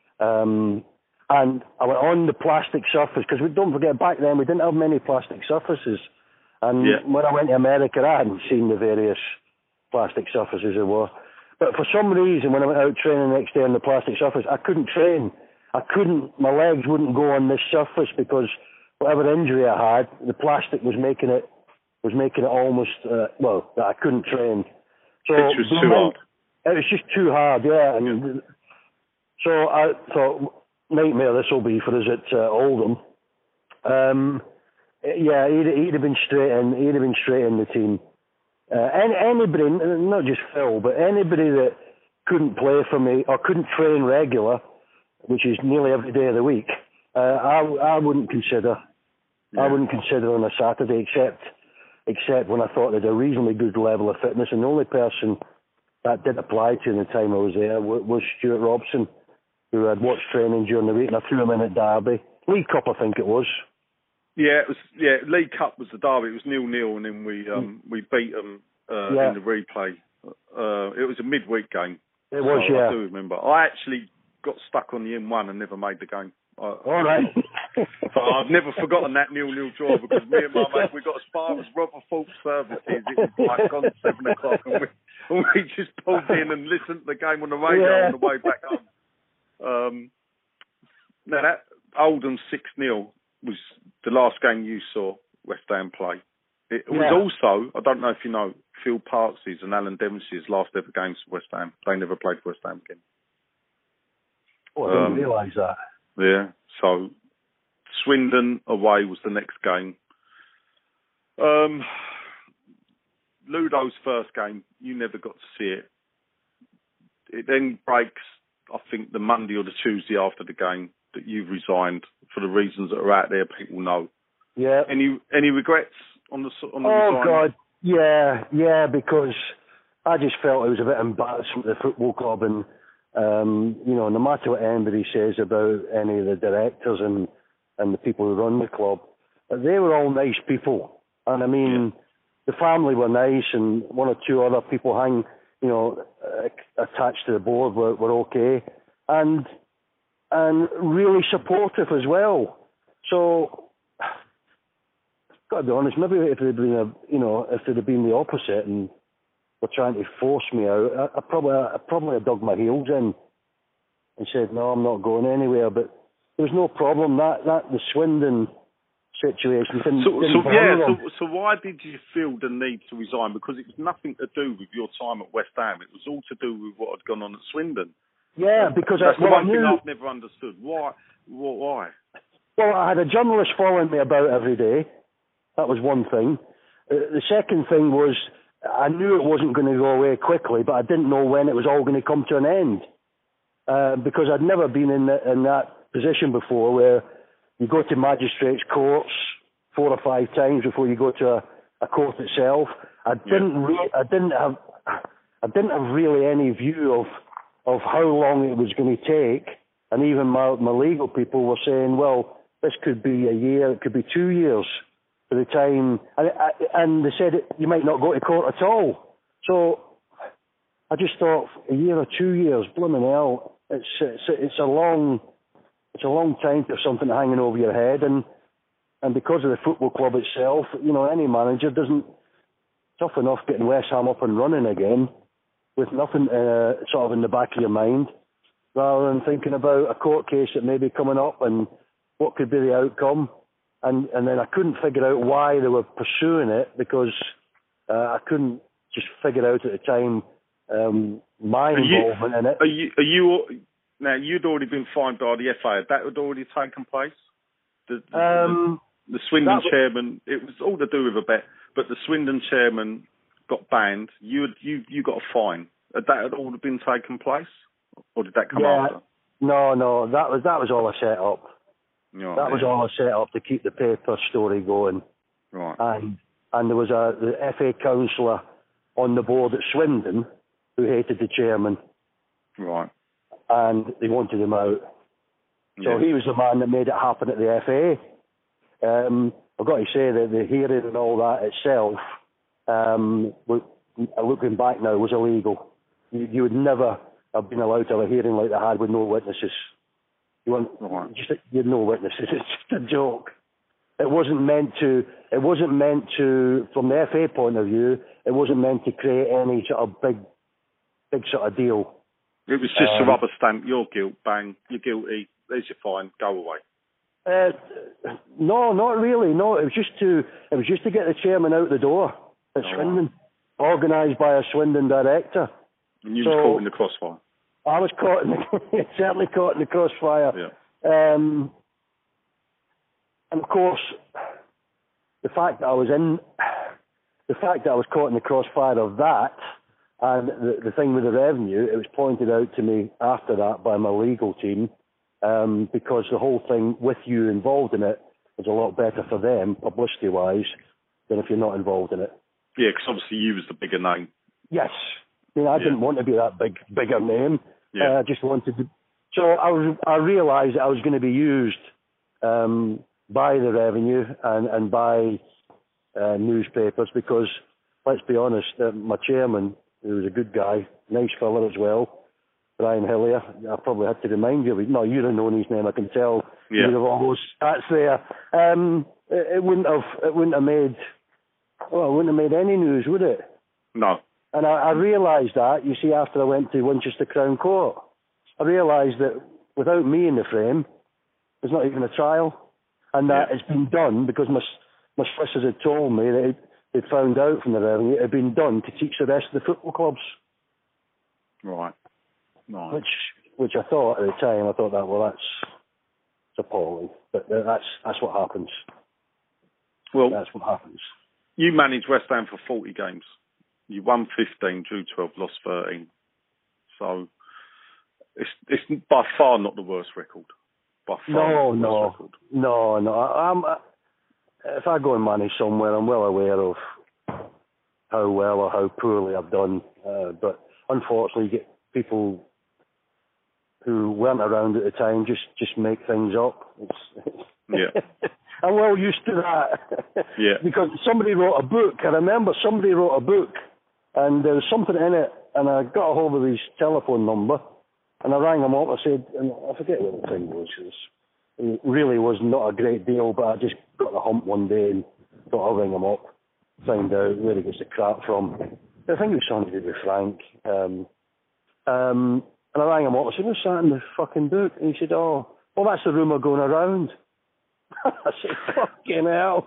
Um, and I went on the plastic surface, because we don't forget, back then we didn't have many plastic surfaces. And yeah. when I went to America, I hadn't seen the various plastic surfaces there were. But for some reason, when I went out training the next day on the plastic surface, I couldn't train. I couldn't, my legs wouldn't go on this surface, because whatever injury I had, the plastic was making it, was making it almost, uh, well, that I couldn't train. So it was too hard. It was just too hard, yeah. And yeah. So I thought, nightmare this will be for us at uh, Oldham. Um, yeah, he'd, he'd have been straight in, he'd have been straight in the team. Uh, any, anybody, not just Phil, but anybody that couldn't play for me or couldn't train regular, which is nearly every day of the week, uh, I, I wouldn't consider. Yeah. I wouldn't consider on a Saturday, except except when I thought they had a reasonably good level of fitness. And the only person that did apply to in the time I was there was Stuart Robson, who had watched training during the week, and I threw him in at Derby. League Cup, I think it was. Yeah, it was. Yeah, League Cup was the derby. It was nil nil, and then we um, we beat them uh, yeah. in the replay. Uh, it was a midweek game. It was, so yeah. I do remember. I actually got stuck on the M one and never made the game. I, All right. So I've never forgotten that nil nil draw, because me and my mate, we got as far as Rotherthorpe Services. It was like gone seven o'clock, and we, and we just pulled in and listened to the game on the radio yeah. on the way back home. Um, now that Oldham six nil was the last game you saw West Ham play. It was yeah. also, I don't know if you know, Phil Parkes' and Alan Devonshire's last ever games for West Ham. They never played for West Ham again. Oh, I didn't um, realise that. Yeah, so Swindon away was the next game. Um, Ludo's first game, you never got to see it. It then breaks, I think, the Monday or the Tuesday after the game that you've resigned for the reasons that are out there. People know. Yeah. Any any regrets on the on the Oh resign? God, yeah, yeah, because I just felt it was a bit embarrassing to the football club, and um, you know, no matter what anybody says about any of the directors and and the people who run the club, they were all nice people. And I mean, yeah. the family were nice, and one or two other people hang, you know, uh, attached to the board were, were okay. And and really supportive as well. So, got to be honest, maybe if it had been a, you know, if it had been the opposite and were trying to force me out, I, I probably, I probably had dug my heels in and said, no, I'm not going anywhere. But there was no problem. That, that the Swindon situation didn't. So, didn't so yeah. them. So, so why did you feel the need to resign? Because it was nothing to do with your time at West Ham. It was all to do with what had gone on at Swindon. Yeah, because that's I, the well, one I knew, thing I've never understood. Why? Why? Well, I had a journalist following me about every day. That was one thing. Uh, the second thing was I knew it wasn't going to go away quickly, but I didn't know when it was all going to come to an end. Uh, because I'd never been in, the, in that position before, where you go to magistrates' courts four or five times before you go to a, a court itself. I didn't. Yeah. Re- I didn't have. I didn't have really any view of. of how long it was going to take, and even my, my legal people were saying, well, this could be a year, it could be two years by the time, and, and they said you might not go to court at all. So I just thought, a year or two years, blooming hell, it's it's it's a long it's a long time to have something hanging over your head, and and because of the football club itself, you know, any manager doesn't, tough enough getting West Ham up and running again with nothing uh, sort of in the back of your mind, rather than thinking about a court case that may be coming up and what could be the outcome. And and then I couldn't figure out why they were pursuing it, because uh, I couldn't just figure out at the time um, my are involvement you, in it. Are you, are you, now, you'd already been fined by the F A. That had already taken place? The, um, the, the Swindon was, chairman, it was all to do with a bet, but the Swindon chairman got banned. You had, you you got a fine. Had that had all been taken place, or did that come yeah, after? No, no, that was that was all I set up. Right, that was yeah. all I set up to keep the paper story going. Right. And and there was a the F A councillor on the board at Swindon who hated the chairman. Right. And they wanted him out. So yeah. he was the man that made it happen at the F A. Um, I've got to say that the hearing and all that itself, um, looking back now, was illegal. You, you would never have been allowed to have a hearing like they had with no witnesses. You weren't, right. just you had no witnesses. It's just a joke. It wasn't meant to. It wasn't meant to. From the F A point of view, it wasn't meant to create any sort of big, big sort of deal. It was just um, a rubber stamp. You're guilty. Bang. You're guilty. There's your fine. Go away. Uh, no, not really. No, it was just to. It was just to get the chairman out the door at oh, Swindon, right. organised by a Swindon director. And you so, was caught in the crossfire. I was caught in the, certainly caught in the crossfire. Yeah. Um, and of course, the fact that I was in, the fact that I was caught in the crossfire of that, and the, the thing with the revenue, it was pointed out to me after that by my legal team, um, because the whole thing with you involved in it was a lot better for them, publicity-wise, than if you're not involved in it. Yeah, because obviously you was the bigger name. Yes. I mean, I yeah. didn't want to be that big, bigger name. Yeah. Uh, I just wanted to. So I was. I realised that I was going to be used um, by the revenue and and by uh, newspapers, because let's be honest, uh, my chairman, who was a good guy, nice fella as well, Brian Hillier. I probably had to remind you. No, you'd have known his name. I can tell. Yeah. You'd have all those stats there. Um, it, it wouldn't have. It wouldn't have made. Well, it wouldn't have made any news, would it? No. And I, I realised that, you see, after I went to Winchester Crown Court. I realised that without me in the frame, there's not even a trial. And that yeah. it's been done because my, my solicitors had told me that they'd found out from the revenue it had been done to teach the rest of the football clubs. Right. Right. Which which I thought at the time, I thought that, well, that's it's appalling. But that's, that's what happens. Well, that's what happens. You managed West Ham for forty games. You won fifteen, drew twelve, lost thirteen. So it's it's by far not the worst record. By far no, not the no, worst record. no, no. I, I'm, if I go and manage somewhere, I'm well aware of how well or how poorly I've done. Uh, but unfortunately, you get people who weren't around at the time just, just make things up. It's, yeah. I'm well used to that. Yeah. Because somebody wrote a book. I remember somebody wrote a book, and there was something in it, and I got a hold of his telephone number, and I rang him up. I said, and I forget what the thing was. It, was, it really was not a great deal, but I just got the hump one day and thought I'll ring him up, find out where he gets the crap from. I think it was something to do with Frank. Um, um, and I rang him up. I said, what's that in the fucking book? And he said, oh, well, that's the rumour going around. I said, fucking hell.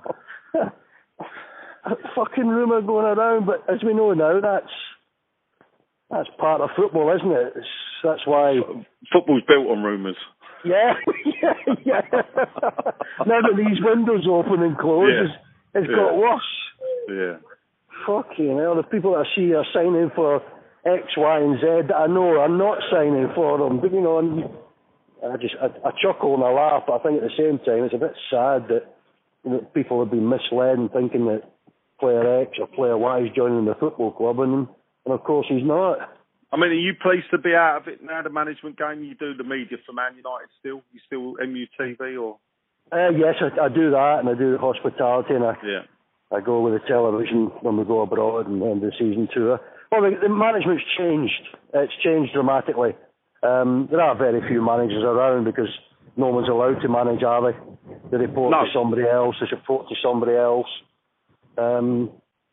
A fucking rumour going around. But as we know now, that's that's part of football, isn't it? It's, that's why... Football's built on rumours. Yeah, yeah, yeah. Now that these windows open and close, Yeah. it's, it's Yeah. got worse. Yeah. Fucking hell, the people that I see are signing for X, Y and Z that I know are not signing for them. But, you know, and I just, I, I chuckle and I laugh, but I think at the same time it's a bit sad that, you know, people have been misled and thinking that player X or player Y is joining the football club, and, and of course he's not. I mean, are you pleased to be out of it now, the management game? You do the media for Man United still? You still M U T V or...? Uh, yes, I, I do that, and I do hospitality, and I, Yeah. I go with the television when we go abroad and end the season tour. Well, the, the management's changed. It's changed dramatically. Um, there are very few managers around because no one's allowed to manage, are they? They report No. to somebody else, they report to somebody else. Um,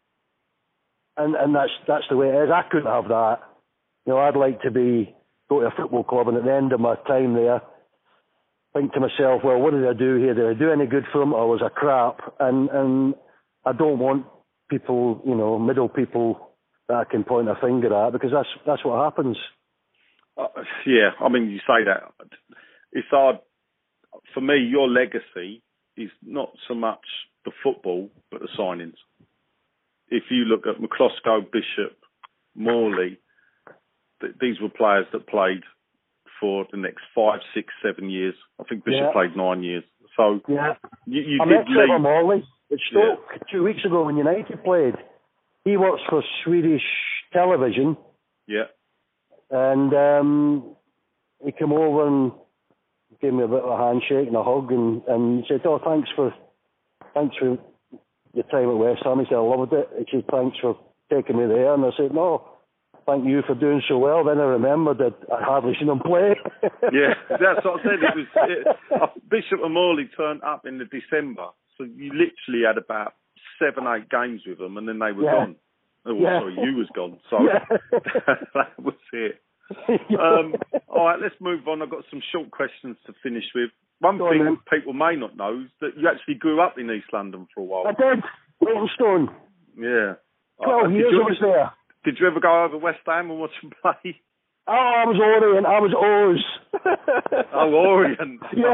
and and that's that's the way it is. I couldn't have that. You know, I'd like to be go to a football club and at the end of my time there, think to myself, well, what did I do here? Did I do any good for them, or was I crap? And and I don't want people, you know, middle people that I can point a finger at, because that's that's what happens. Uh, yeah, I mean, you say that. It's hard. For me, your legacy is not so much the football, but the signings. If you look at McCloskey, Bishop, Morley, th- these were players that played for the next five, six, seven years. I think Bishop Yeah. played nine years. So Yeah. you, you I did met Trevor leave. Morley at Stoke two weeks ago when United played. He works for Swedish television, Yeah. and um, he came over and gave me a bit of a handshake and a hug, and, and he said, oh, thanks for thanks for your time at West Ham. He said, I loved it. He said, thanks for taking me there. And I said, no, thank you for doing so well. Then I remembered that I hardly seen him play. Yeah, that's what I said. It was it, uh, Bishop and Morley turned up in the December, so you literally had about seven, eight games with them, and then they were Yeah. gone. Oh, Yeah. sorry, you was gone. So Yeah. that was it. Um, all right, let's move on. I've got some short questions to finish with. One Go on, thing then. people may not know is that you actually grew up in East London for a while. I did. Leytonstone. Yeah. Twelve Uh, did years you, I was there. Did you ever go over West Ham and watch them play? Oh, I was Orient. I was O's. Oh, Orient. Yeah.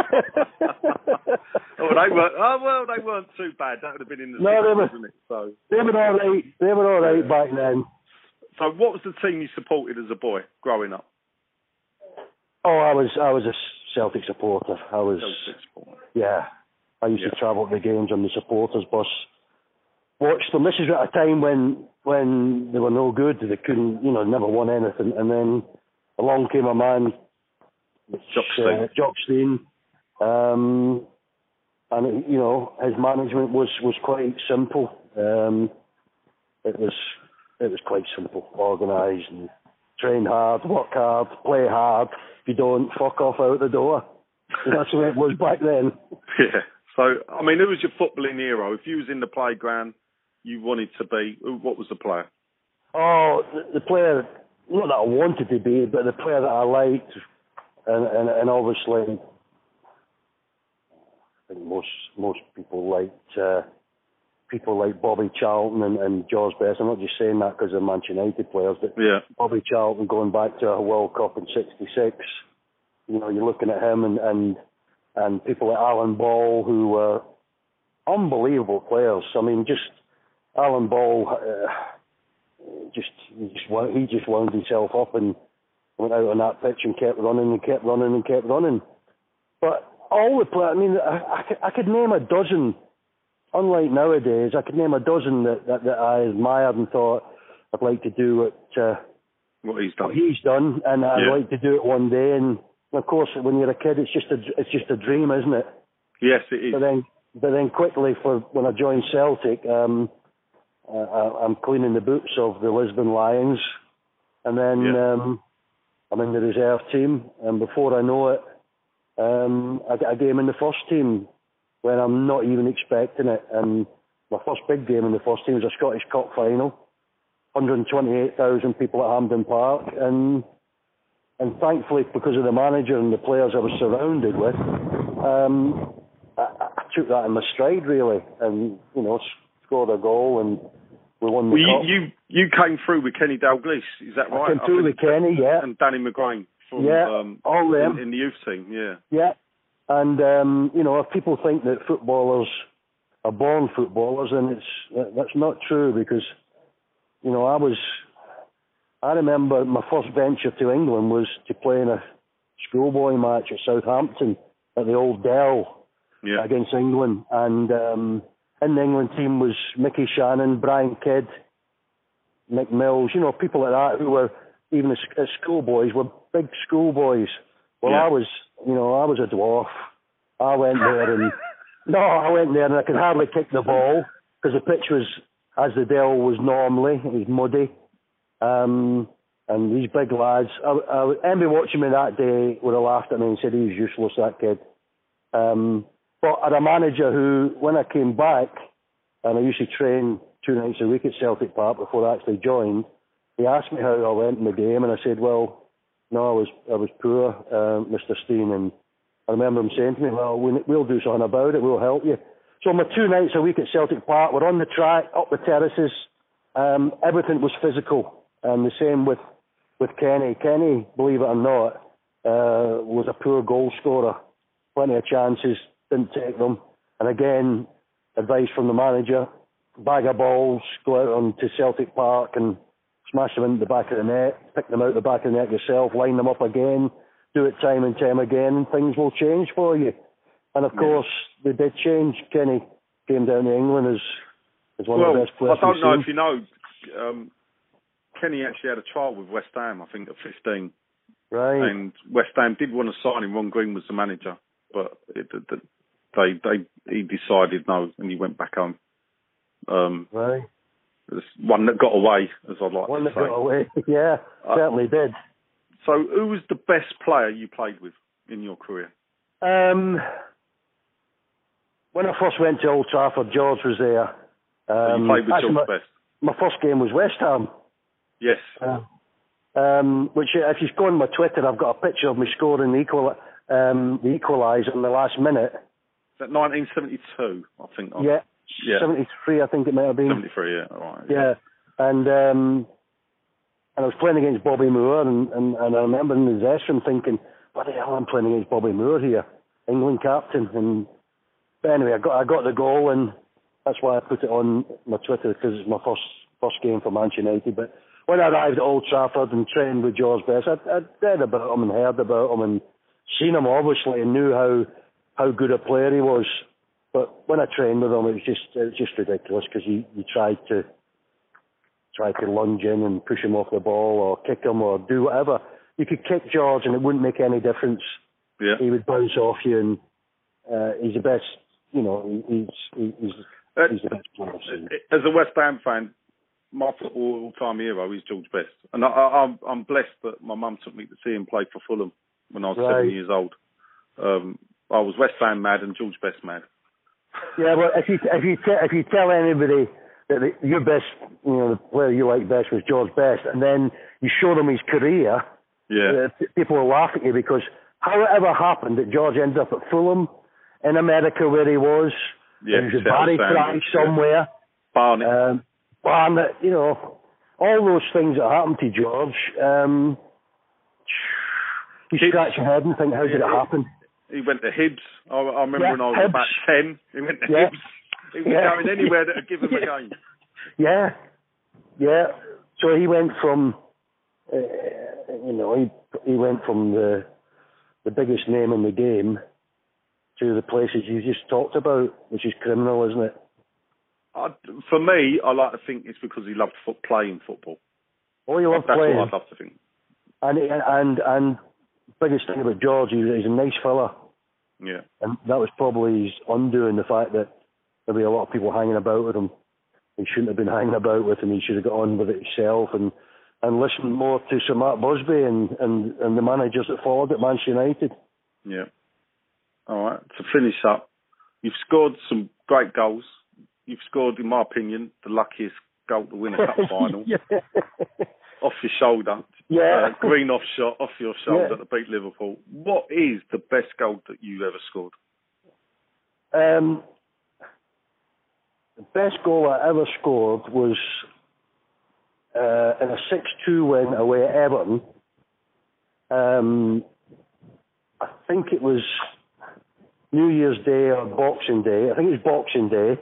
oh, they weren't. Oh, well, they weren't too bad. That would have been in the No, they sixties, were- wasn't it? So, They were all right. They were all right back then. so what was the team you supported as a boy growing up? Oh, I was I was a Celtic supporter. I was Celtic supporter. yeah. I used Yeah. to travel to the games on the supporters bus. Watched them. This is at a time when when they were no good. They couldn't, you know, never won anything. And then along came a man, Jockstein. uh, Jockstein, um, and it, you know, his management was was quite simple. Um, it was it was quite simple, organised, and train hard, work hard, play hard. If you don't, fuck off out the door. That's the way it was back then. Yeah. So, I mean, who was your footballing hero? If you was in the playground, you wanted to be, who- what was the player? Oh, the, the player, not that I wanted to be, but the player that I liked, and and, and obviously, I think most most people liked uh, people like Bobby Charlton and, and George Best. I'm not just saying that because they're Manchester United players, but Yeah. Bobby Charlton going back to a World Cup in sixty-six. You know, you're looking at him and, and and people like Alan Ball, who were unbelievable players. I mean, just Alan Ball, uh, just he just wound, he just wound himself up and went out on that pitch and kept running and kept running and kept running. But all the players, I mean, I, I, could, I could name a dozen. Unlike nowadays, I could name a dozen that, that, that I admired and thought I'd like to do what, uh, What he's done. what he's done, and I'd Yeah. like to do it one day. And of course, when you're a kid, it's just a it's just a dream, isn't it? Yes, it is. But then but then quickly, for when I joined Celtic, um, I, I'm cleaning the boots of the Lisbon Lions, and then Yeah. um, I'm in the reserve team, and before I know it, um, I get a game in the first team when I'm not even expecting it. And my first big game in the first team was a Scottish Cup final, one hundred twenty-eight thousand people at Hampden Park, and and thankfully, because of the manager and the players I was surrounded with, um, I, I took that in my stride really, and you know, scored a goal and we won the well, cup. you, you you came through with Kenny Dalglish, is that right? I came through with Kenny, yeah, and Danny McGrain from yeah, um, all them in, in the youth team, yeah, yeah. And um, you know, if people think that footballers are born footballers, then it's that's not true, because you know, I was. I remember my first venture to England was to play in a schoolboy match at Southampton at the Old Dell yeah. against England. And um, in the England team was Mickey Shannon, Brian Kidd, Mick Mills, you know, people like that who were, even as, as schoolboys, were big schoolboys. Well, yeah. I was, you know, I was a dwarf. I went there and, no, I went there and I could hardly kick the ball because the pitch was, as the Dell was normally, it was muddy. Um, and these big lads, I, I, anybody watching me that day would have laughed at me and said he was useless, that kid. Um, but I had a manager who, when I came back, and I used to train two nights a week at Celtic Park before I actually joined, he asked me how I went in the game, and I said, well, no, I was I was poor, uh, Mister Steen, and I remember him saying to me, well, we, we'll do something about it, we'll help you. So my two nights a week at Celtic Park, we're on the track, up the terraces, um, everything was physical. And the same with, with Kenny. Kenny, believe it or not, uh, was a poor goal scorer. Plenty of chances, didn't take them. And again, advice from the manager, bag of balls, go out onto Celtic Park and smash them into the back of the net, pick them out the back of the net yourself, line them up again, do it time and time again, and things will change for you. And of yeah. course, they did change. Kenny came down to England as, as one well, of the best players. I don't know seen. if you know, um, Kenny actually had a trial with West Ham, I think, at fifteen. Right. And West Ham did want to sign him. Ron Green was the manager, but it, it, they, they, he decided no, and he went back home. Um, right. There's one that got away, as I'd like one to say. One that got away, yeah, uh, certainly did. So, who was the best player you played with in your career? Um, when I first went to Old Trafford, George was there. Um, so you played with actually, George my, Best? My first game was West Ham. Yes. Uh, um, which, if you go on my Twitter, I've got a picture of me scoring the equal, um, the equaliser in the last minute. Is that nineteen seventy-two, I think? Yeah. yeah. seventy-three, I think it might have been. seventy-three, yeah. All right. Yeah. And um, and I was playing against Bobby Moore, and, and, and I remember in the dressing room thinking, what the hell, I'm playing against Bobby Moore here, England captain. And but anyway, I got I got the goal, and that's why I put it on my Twitter, because it's my first first game for Manchester United. But when I arrived at Old Trafford and trained with George Best, I'd, I'd read about him and heard about him and seen him obviously and knew how how good a player he was. But when I trained with him, it was just it was just ridiculous, because you, you tried to try to lunge in and push him off the ball or kick him or do whatever. You could kick George and it wouldn't make any difference. Yeah. He would bounce off you, and uh, he's the best. You know, he's he's uh, he's the best player I've seen. As a West Ham fan, my football all-time hero is George Best, and I, I, I'm I'm blessed that my mum took me to see him play for Fulham when I was right. seven years old. Um, I was West Ham mad and George Best mad. Yeah, well, if you if you te- if you tell anybody that the, your best, you know, the player you like best was George Best, and then you show them his career, yeah, uh, people will laugh at you, because how it ever happened that George ended up at Fulham in America, where he was, yeah, he was a Barry Price somewhere, yeah. Barnet, um, Barnet, you know, all those things that happened to George. Um, you Hibs. Scratch your head and think, how did it happen? He went to Hibs. I, I remember yeah, when I was Hibs. about ten. He went to yeah. Hibs. He was yeah. going anywhere that would give him a game. Yeah, yeah. So he went from, uh, you know, he he went from the the biggest name in the game to the places you just talked about, which is criminal, isn't it? I, for me, I like to think it's because he loved foot, playing football. Oh, he loved That's playing. what I'd love to think. And and and biggest thing about George, he's, he's a nice fella. Yeah. And that was probably his undoing, the fact that there'll be a lot of people hanging about with him. He shouldn't have been hanging about with him. He should have got on with it himself and, and listened more to Sir Matt Busby and, and, and the managers that followed at Manchester United. Yeah. All right. To finish up, you've scored some great goals. You've scored, in my opinion, the luckiest goal to win a cup final. Yeah. Off your shoulder. Yeah. Uh, green off shot, off your shoulder Yeah. to beat Liverpool. What is the best goal that you've ever scored? Um, the best goal I ever scored was uh, in a six two win away at Everton. Um, I think it was New Year's Day or Boxing Day. I think it was Boxing Day.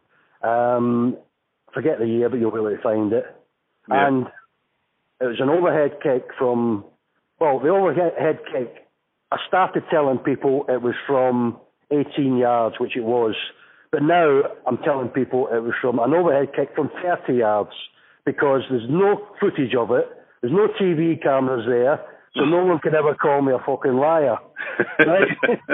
Um, forget the year, but you'll be able to find it. Yeah. And it was an overhead kick from, well, the overhead kick, I started telling people it was from eighteen yards, which it was. But now I'm telling people it was from an overhead kick from thirty yards because there's no footage of it. There's no T V cameras there, so no one can ever call me a fucking liar. Right?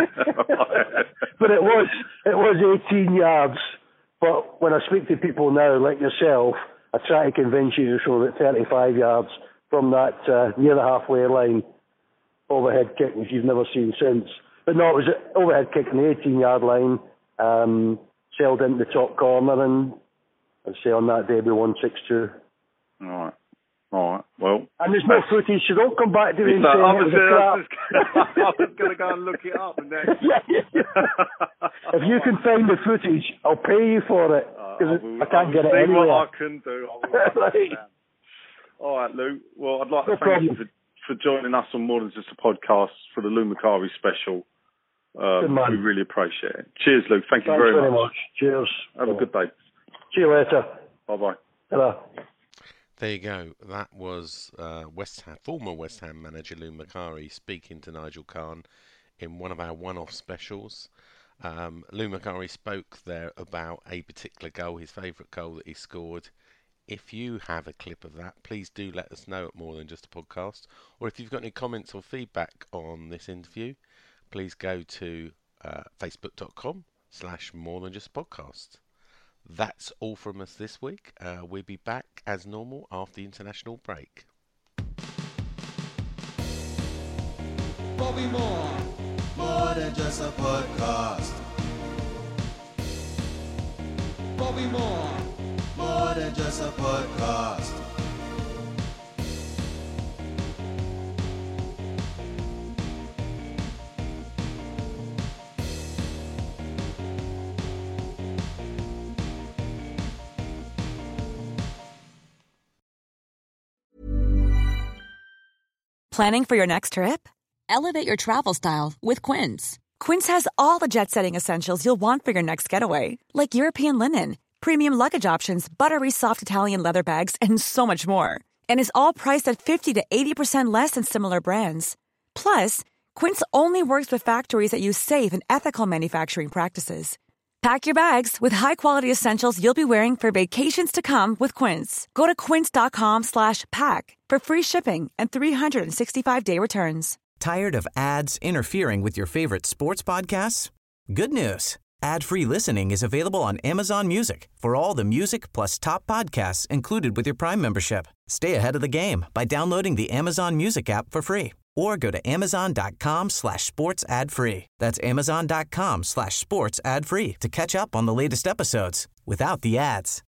But it was, it was eighteen yards. But when I speak to people now, like yourself, I try to convince you to show that thirty-five yards from that uh, near the halfway line overhead kick, which you've never seen since. But no, it was an overhead kick on the eighteen-yard line, um, sailed into the top corner, and I'd say on that day we won six two. All right. All right. Well. And there's no footage, so don't come back to me and say I it was, was a crap. I was going to go and look it up. And then... yeah, yeah. If you can find the footage, I'll pay you for it. Because uh, I, I can't I get it see anywhere. what I can do. I will right. All right, Lou. Well, I'd like no to thank problem. you for, for joining us on More Than Just a Podcast for the Lou Macari special. Um, we really appreciate it. Cheers, Lou. Thank you Thanks very, very much. much. Cheers. Have Bye. a good day. See you later. Bye-bye. Hello. There you go. That was uh, West Ham, former West Ham manager Lou Macari speaking to Nigel Khan in one of our one-off specials. Um, Lou Macari spoke there about a particular goal, his favourite goal that he scored. If you have a clip of that, please do let us know at More Than Just a Podcast. Or if you've got any comments or feedback on this interview, please go to uh, facebook.com slash More Than Just a Podcast. That's all from us this week. Uh, we'll be back as normal after the international break. Bobby Moore. More than just a podcast. Bobby Moore. More than just a podcast. Planning for your next trip? Elevate your travel style with Quince. Quince has all the jet-setting essentials you'll want for your next getaway, like European linen, premium luggage options, buttery soft Italian leather bags, and so much more. And is all priced at fifty to eighty percent less than similar brands. Plus, Quince only works with factories that use safe and ethical manufacturing practices. Pack your bags with high-quality essentials you'll be wearing for vacations to come with Quince. Go to quince.com slash pack for free shipping and three sixty-five day returns. Tired of ads interfering with your favorite sports podcasts? Good news. Ad-free listening is available on Amazon Music for all the music plus top podcasts included with your Prime membership. Stay ahead of the game by downloading the Amazon Music app for free or go to amazon.com slash sports ad free. That's amazon.com slash sports ad free to catch up on the latest episodes without the ads.